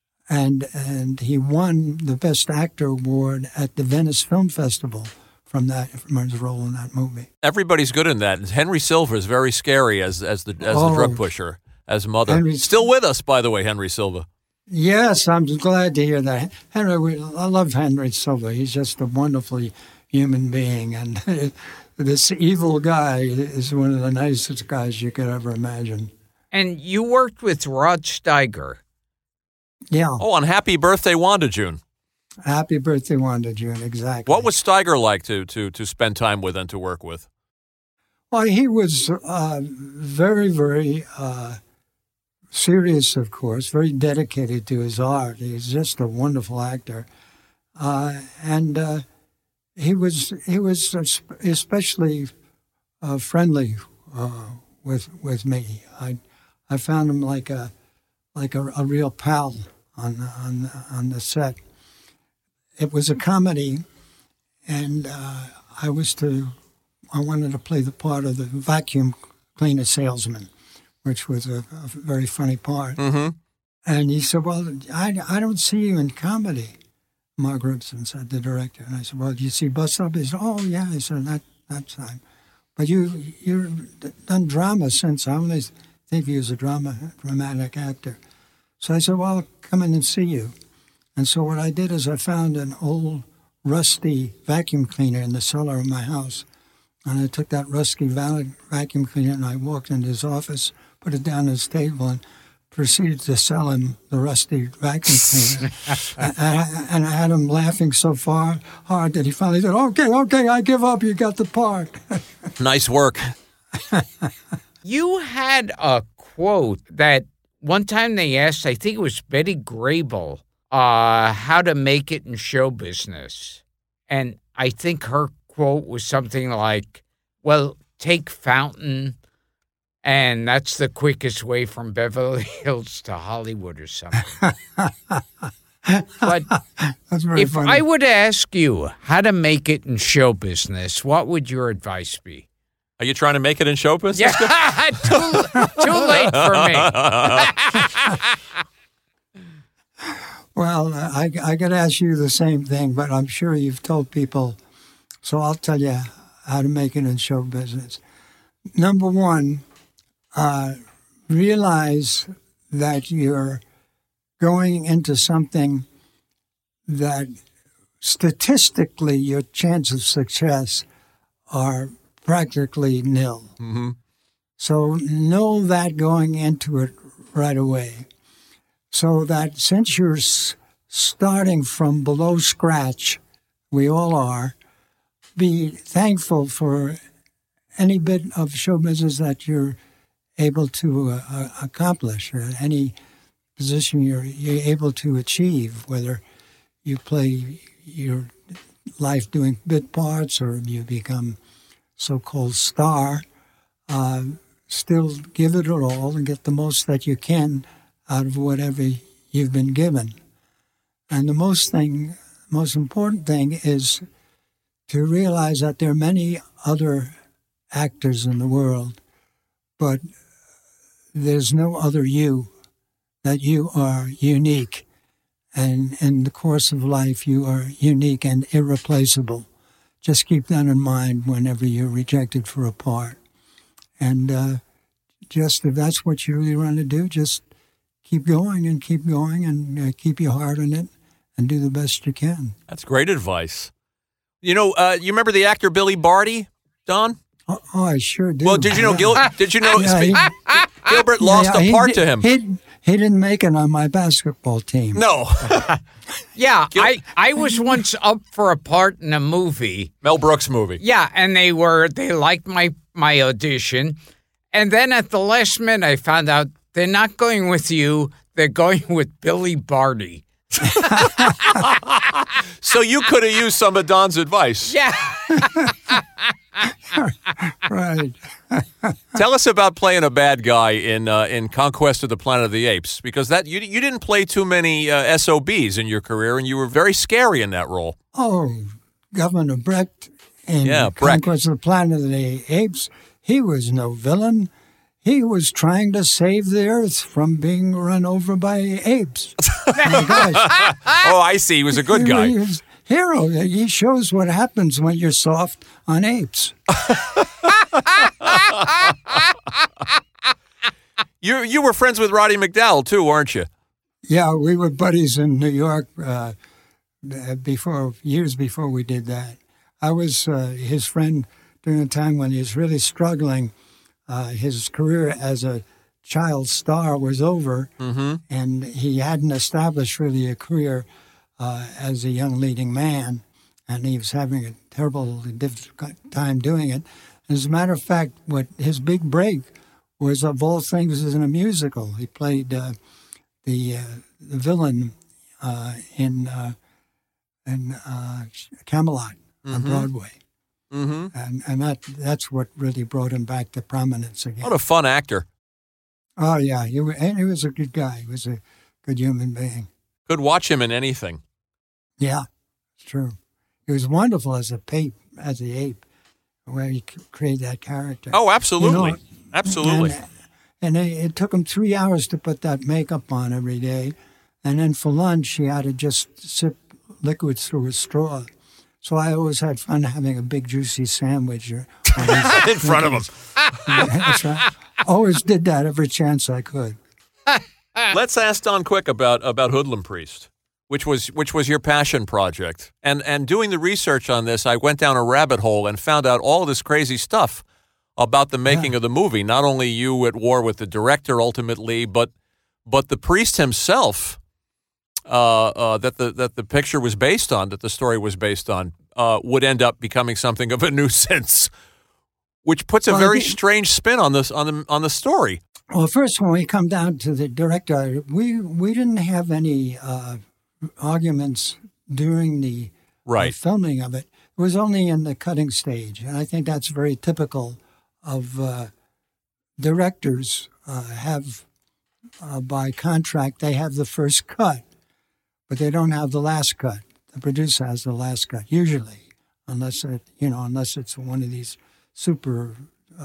D: And he won the Best Actor award at the Venice Film Festival from his role in that movie.
F: Everybody's good in that. Henry Silva is very scary as the drug pusher, as Mother. Still with us, by the way, Henry Silva.
D: Yes, I'm glad to hear that. I love Henry Silva. He's just a wonderful human being. And this evil guy is one of the nicest guys you could ever imagine.
C: And you worked with Rod Steiger.
D: Yeah.
F: Oh, on Happy Birthday, Wanda June.
D: Happy Birthday, Wanda June, exactly.
F: What was Steiger like to spend time with and to work with?
D: Well, he was very, very serious, of course, very dedicated to his art. He's just a wonderful actor. And he was especially friendly with me. I found him like a real pal on the set. It was a comedy, and I wanted to play the part of the vacuum cleaner salesman, which was a very funny part.
F: Mm-hmm.
D: And he said, well, I don't see you in comedy, Mark Ripson said, the director. And I said, well, do you see Bus Stop? He said, oh, yeah. I said, that's time. But you've done drama since. I only think he was a dramatic actor. So I said, well, I'll come in and see you. And so what I did is I found an old rusty vacuum cleaner in the cellar of my house. And I took that rusty vacuum cleaner and I walked into his office, put it down on his table, and proceeded to sell him the rusty vacuum cleaner. and I had him laughing so hard that he finally said, okay, I give up. You got the part.
F: Nice work.
C: You had a quote that one time they asked, I think it was Betty Grable, how to make it in show business. And I think her quote was something like, well, take Fountain, and that's the quickest way from Beverly Hills to Hollywood or something. But if
D: funny.
C: I would ask you how to make it in show business, what would your advice be?
F: Are you trying to make it in show business?
C: Yeah, too late for me.
D: Well, I got to ask you the same thing, but I'm sure you've told people, so I'll tell you how to make it in show business. Number one, realize that you're going into something that statistically your chance of success are practically nil.
F: Mm-hmm.
D: So know that going into it right away. So that since you're starting from below scratch, we all are, be thankful for any bit of show business that you're able to accomplish, or any position you're able to achieve, whether you play your life doing bit parts or you become so-called star. Still give it all and get the most that you can out of whatever you've been given. And the most important thing is to realize that there are many other actors in the world, but there's no other you, that you are unique. And in the course of life, you are unique and irreplaceable. Just keep that in mind whenever you're rejected for a part. And just if that's what you really want to do, just keep going and keep your heart in it and do the best you can.
F: That's great advice. You know, you remember the actor Billy Barty, Don?
D: Oh, I sure do.
F: Well, did you know Gilbert lost a part to him?
D: He didn't make it on my basketball team.
F: No.
C: Yeah, I was once up for a part in a movie.
F: Mel Brooks movie.
C: Yeah, and they liked my audition. And then at the last minute, I found out they're not going with you. They're going with Billy Barty.
F: So you could have used some of Don's advice.
C: Yeah.
D: Right.
F: Tell us about playing a bad guy in Conquest of the Planet of the Apes, because that you didn't play too many SOBs in your career, and you were very scary in that role.
D: Oh, Governor Brecht in Conquest of the Planet of the Apes, he was no villain. He was trying to save the Earth from being run over by apes. My gosh.
F: Oh, I see. He was a good guy.
D: He was hero. He shows what happens when you're soft on apes.
F: You were friends with Roddy McDowall, too, weren't you?
D: Yeah, we were buddies in New York years before we did that. I was his friend during a time when he was really struggling. His career as a child star was over, and he hadn't established really a career as a young leading man, and he was having a terribly difficult time doing it. As a matter of fact, what his big break was, of all things, in a musical. He played the villain in Camelot on Broadway. Mm-hmm. And that's what really brought him back to prominence again.
F: What a fun actor.
D: Oh, yeah. He was a good guy. He was a good human being.
F: Could watch him in anything.
D: Yeah, it's true. He was wonderful as the ape, where he created that character.
F: Oh, absolutely. Absolutely.
D: And it took him 3 hours to put that makeup on every day. And then for lunch, he had to just sip liquids through a straw. So I always had fun having a big, juicy sandwich in
F: front of him.
D: That's right. Always did that every chance I could.
F: Let's ask Don Quick about Hoodlum Priest, which was your passion project. And doing the research on this, I went down a rabbit hole and found out all this crazy stuff about the making of the movie. Not only you at war with the director ultimately, but the priest himself. That the picture was based on, that the story was based on, would end up becoming something of a nuisance, which puts a very strange spin on the story.
D: Well, first, when we come down to the director, we didn't have any arguments during the filming of it. It was only in the cutting stage, and I think that's very typical of directors. Have by contract, they have the first cut. But they don't have the last cut. The producer has the last cut, usually, unless it's one of these super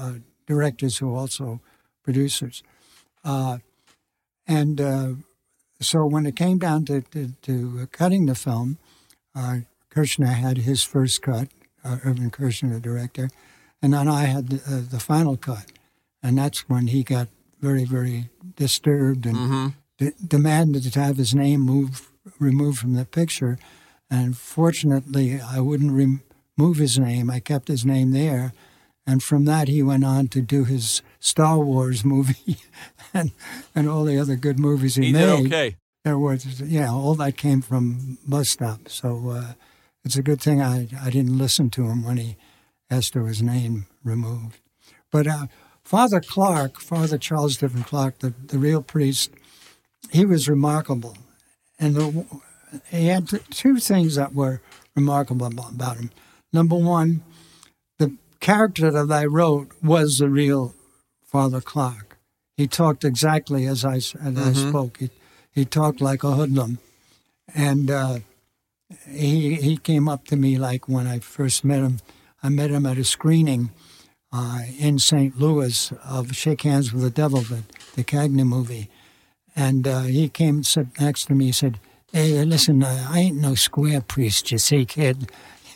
D: directors who are also producers. So when it came down to cutting the film, Kirshner had his first cut, Irvin Kershner, the director, and then I had the final cut. And that's when he got very, very disturbed and demanded to have his name removed from the picture. And fortunately, I wouldn't remove his name. I kept his name there. And from that, he went on to do his Star Wars movie and all the other good movies he made.
F: Did okay.
D: There was, all that came from Bus Stop. So it's a good thing I didn't listen to him when he asked for his name removed. But Father Charles Diffin Clark, the real priest, he was remarkable. And he had two things that were remarkable about him. Number one, the character that I wrote was the real Father Clark. He talked exactly as I spoke. He talked like a hoodlum. And he came up to me like when I first met him. I met him at a screening in St. Louis of Shake Hands with the Devil, the Cagney movie. And he came and sat next to me. He said, "Hey, listen, I ain't no square priest, you see, kid."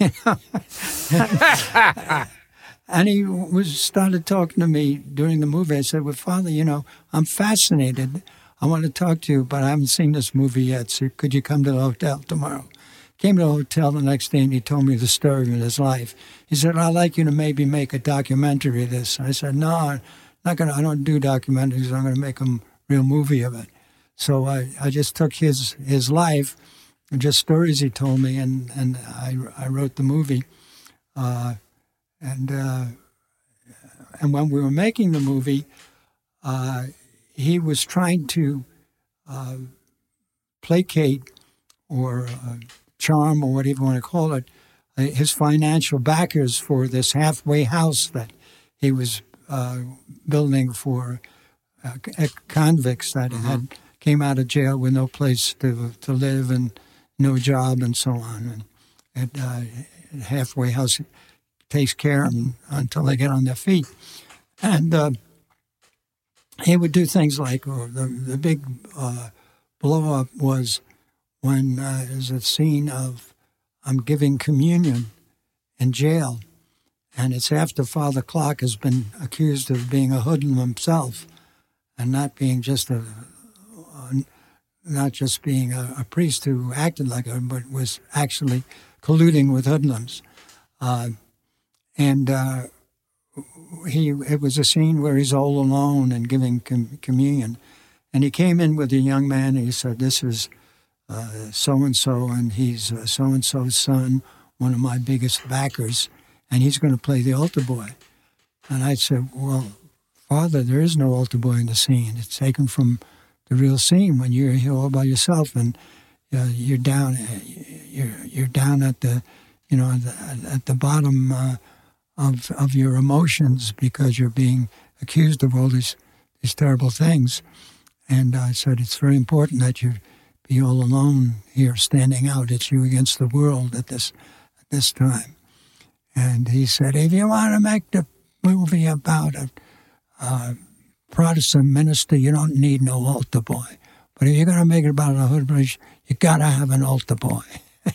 D: And he started talking to me during the movie. I said, "Well, Father, I'm fascinated. I want to talk to you, but I haven't seen this movie yet, so could you come to the hotel tomorrow?" Came to the hotel the next day, and he told me the story of his life. He said, "I'd like you to maybe make a documentary of this." I said, "No, I don't do documentaries. I'm going to make a real movie of it." So I just took his life, just stories he told me, and I wrote the movie. And when we were making the movie, he was trying to placate or charm, or whatever you want to call it, his financial backers for this halfway house that he was building for convicts that had came out of jail with no place to live and no job and so on. And halfway house takes care of them until they get on their feet. And he would do things like, the big blow-up was when there's a scene of I'm giving communion in jail, and it's after Father Clark has been accused of being a hoodlum himself and not being just a priest who acted like a, but was actually colluding with hoodlums. It was a scene where he's all alone and giving communion. And he came in with a young man, and he said, "This is so-and-so, and he's so-and-so's son, one of my biggest backers, and he's going to play the altar boy." And I said, "Well, Father, there is no altar boy in the scene. It's taken from the real scene when you're here all by yourself, and you're down at the, at the bottom of your emotions because you're being accused of all these terrible things." And I said, "It's very important that you be all alone here, standing out. It's you against the world at this time." And he said, "If you want to make the movie about a Protestant minister, you don't need no altar boy. But if you're going to make it about a hood bridge, you got to have an altar boy."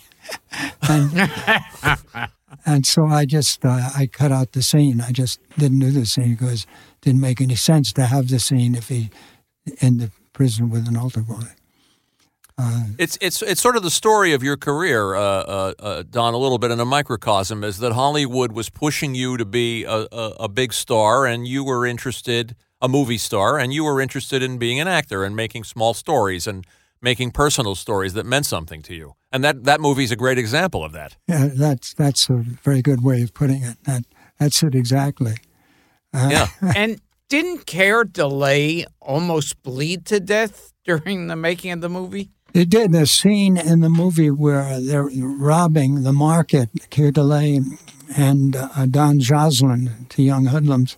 D: And so I just I cut out the scene. I just didn't do the scene because it didn't make any sense to have the scene if he in the prison with an altar boy.
F: It's sort of the story of your career, Don, a little bit in a microcosm, is that Hollywood was pushing you to be a big star, and you were interested, a movie star, and you were interested in being an actor and making small stories and making personal stories that meant something to you. And that movie's a great example of that.
D: Yeah, that's a very good way of putting it. That's it exactly.
F: Yeah.
C: And didn't Care delay almost bleed to death during the making of the movie?
D: It did. The scene in the movie where they're robbing the market, Care delay and Don Joslin, two young hoodlums,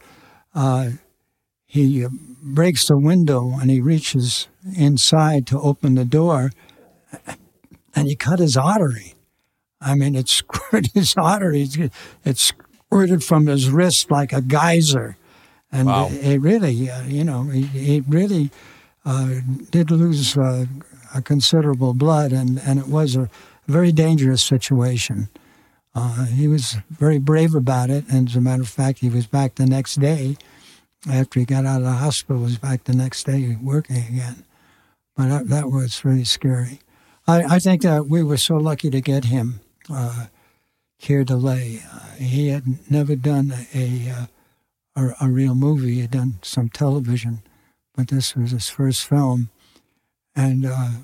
D: he breaks the window and he reaches inside to open the door, and he cut his artery. I mean, it squirted his artery. It squirted from his wrist like a geyser. And
F: wow.
D: It really, he really did lose a considerable blood, and it was a very dangerous situation. He was very brave about it, and as a matter of fact, he was back the next day. After he got out of the hospital, he was back the next day working again. But that was really scary. I think that we were so lucky to get him, Keir Dullea. He had never done a real movie. He had done some television, but this was his first film. And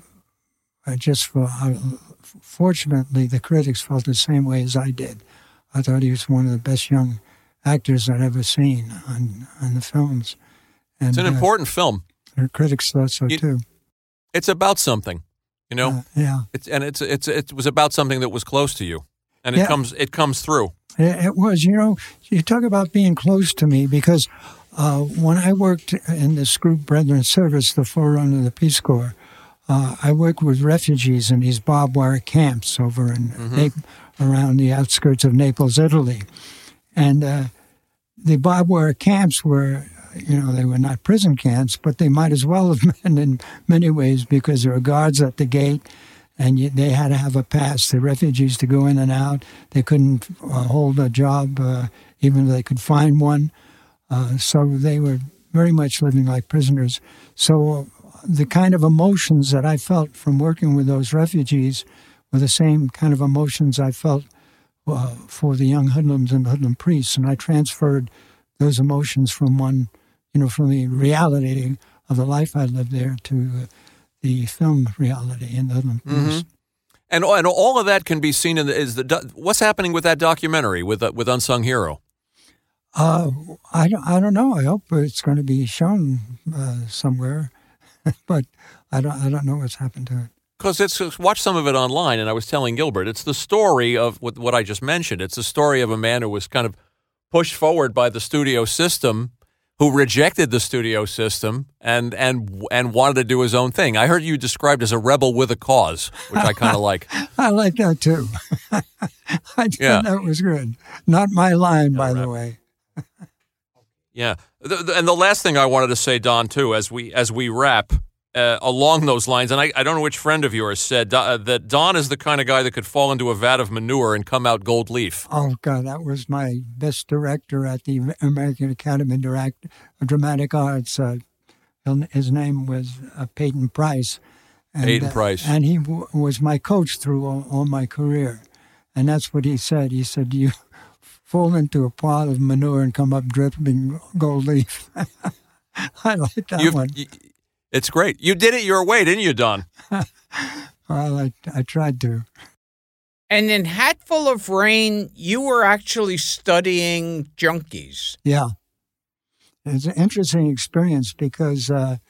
D: fortunately, the critics felt the same way as I did. I thought he was one of the best young actors I'd ever seen on the films. And,
F: it's an important film.
D: The critics thought so too.
F: It's about something, you know.
D: Yeah.
F: It was about something that was close to you, and it comes through.
D: It was. You know, you talk about being close to me, because when I worked in this group, Brethren Service, the forerunner of the Peace Corps, I worked with refugees in these barbed wire camps over in around the outskirts of Naples, Italy. And the barbed wire camps were, you know, they were not prison camps, but they might as well have been in many ways, because there were guards at the gate, and they had to have a pass, the refugees, to go in and out. They couldn't hold a job, even though they could find one. So they were very much living like prisoners. So the kind of emotions that I felt from working with those refugees were the same kind of emotions I felt for the young hoodlums and hoodlum priests. And I transferred those emotions from from the reality of the life I lived there to the film reality in the hoodlum priests.
F: And all of that can be seen in what's happening with that documentary with Unsung Hero?
D: I don't know. I hope it's going to be shown somewhere, but I don't know what's happened to it.
F: Because watch some of it online, and I was telling Gilbert, it's the story of what I just mentioned. It's the story of a man who was kind of pushed forward by the studio system, who rejected the studio system and wanted to do his own thing. I heard you described as a rebel with a cause, which I kind of like.
D: I like that too. I thought that was good. Not my line, by the way.
F: Yeah, and the last thing I wanted to say, Don, too, as we wrap along those lines, and I don't know which friend of yours said that Don is the kind of guy that could fall into a vat of manure and come out gold leaf. Oh God, that was my best director at the American Academy of Dramatic Arts. His name was Peyton Price. Peyton Price, and he was my coach through all my career, and that's what he said. He said, "You fall into a pile of manure and come up dripping gold leaf." I like that one. It's great. You did it your way, didn't you, Don? Well, I tried to.
C: And in Hatful of Rain, you were actually studying junkies.
D: Yeah. It's an interesting experience because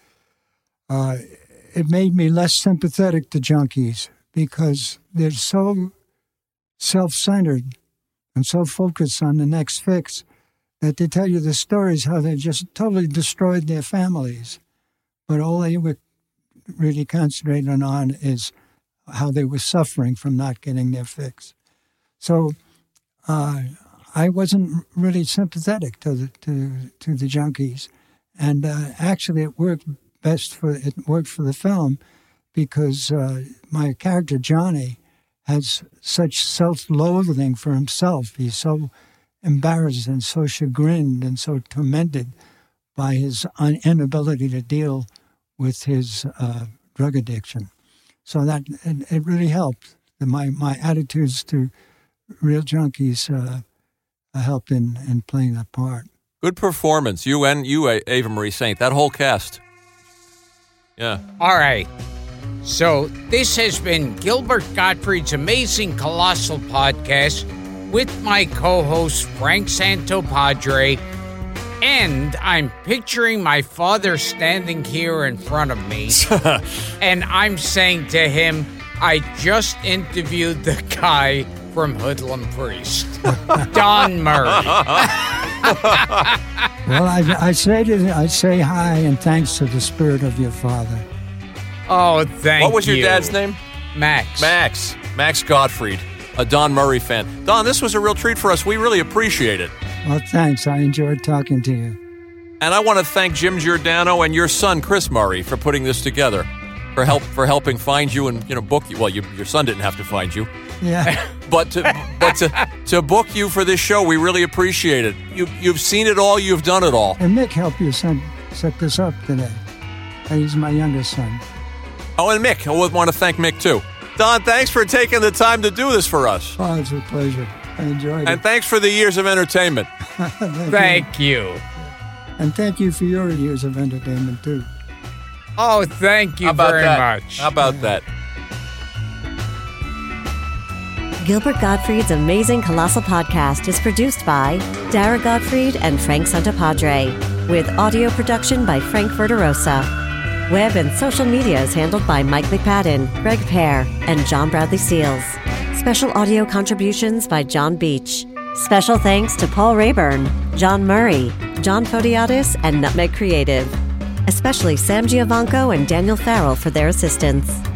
D: it made me less sympathetic to junkies, because they're so self-centered and so focused on the next fix that they tell you the stories how they just totally destroyed their families. But all they were really concentrating on is how they were suffering from not getting their fix. So I wasn't really sympathetic to the junkies, and actually it worked for the film, because my character Johnny has such self-loathing for himself. He's so embarrassed and so chagrined and so tormented by his inability to deal with his drug addiction. So that it really helped. My attitudes to real junkies helped in playing that part. Good performance. You, Ava Marie Saint, that whole cast. Yeah.
C: All right. So this has been Gilbert Gottfried's Amazing Colossal Podcast with my co-host Frank Santopadre. And I'm picturing my father standing here in front of me, and I'm saying to him, I just interviewed the guy from Hoodlum Priest, Don Murray.
D: Well, I say hi and thanks to the spirit of your father.
C: Oh, thank you.
F: What was your dad's name?
C: Max.
F: Max Gottfried, a Don Murray fan. Don, this was a real treat for us. We really appreciate it.
D: Well, thanks. I enjoyed talking to you.
F: And I want to thank Jim Giordano and your son, Chris Murray, for putting this together. for helping find you and book you. Well, your son didn't have to find you.
D: Yeah.
F: But to book you for this show, we really appreciate it. You've seen it all. You've done it all.
D: And Mick helped you set this up today. He's my youngest son.
F: Oh, and Mick. I want to thank Mick, too. Don, thanks for taking the time to do this for us.
D: Oh, it's a pleasure. I enjoyed it.
F: And thanks for the years of entertainment.
C: Thank you.
D: And thank you for your years of entertainment, too.
C: Oh, thank you very much.
F: How about that?
N: Gilbert Gottfried's Amazing Colossal Podcast is produced by Dara Gottfried and Frank Santapadre, with audio production by Frank Verderosa. Web and social media is handled by Mike McPadden, Greg Pear, and John Bradley Seals. Special audio contributions by John Beach. Special thanks to Paul Rayburn, John Murray, John Fodiatis, and Nutmeg Creative. Especially Sam Giovanco and Daniel Farrell for their assistance.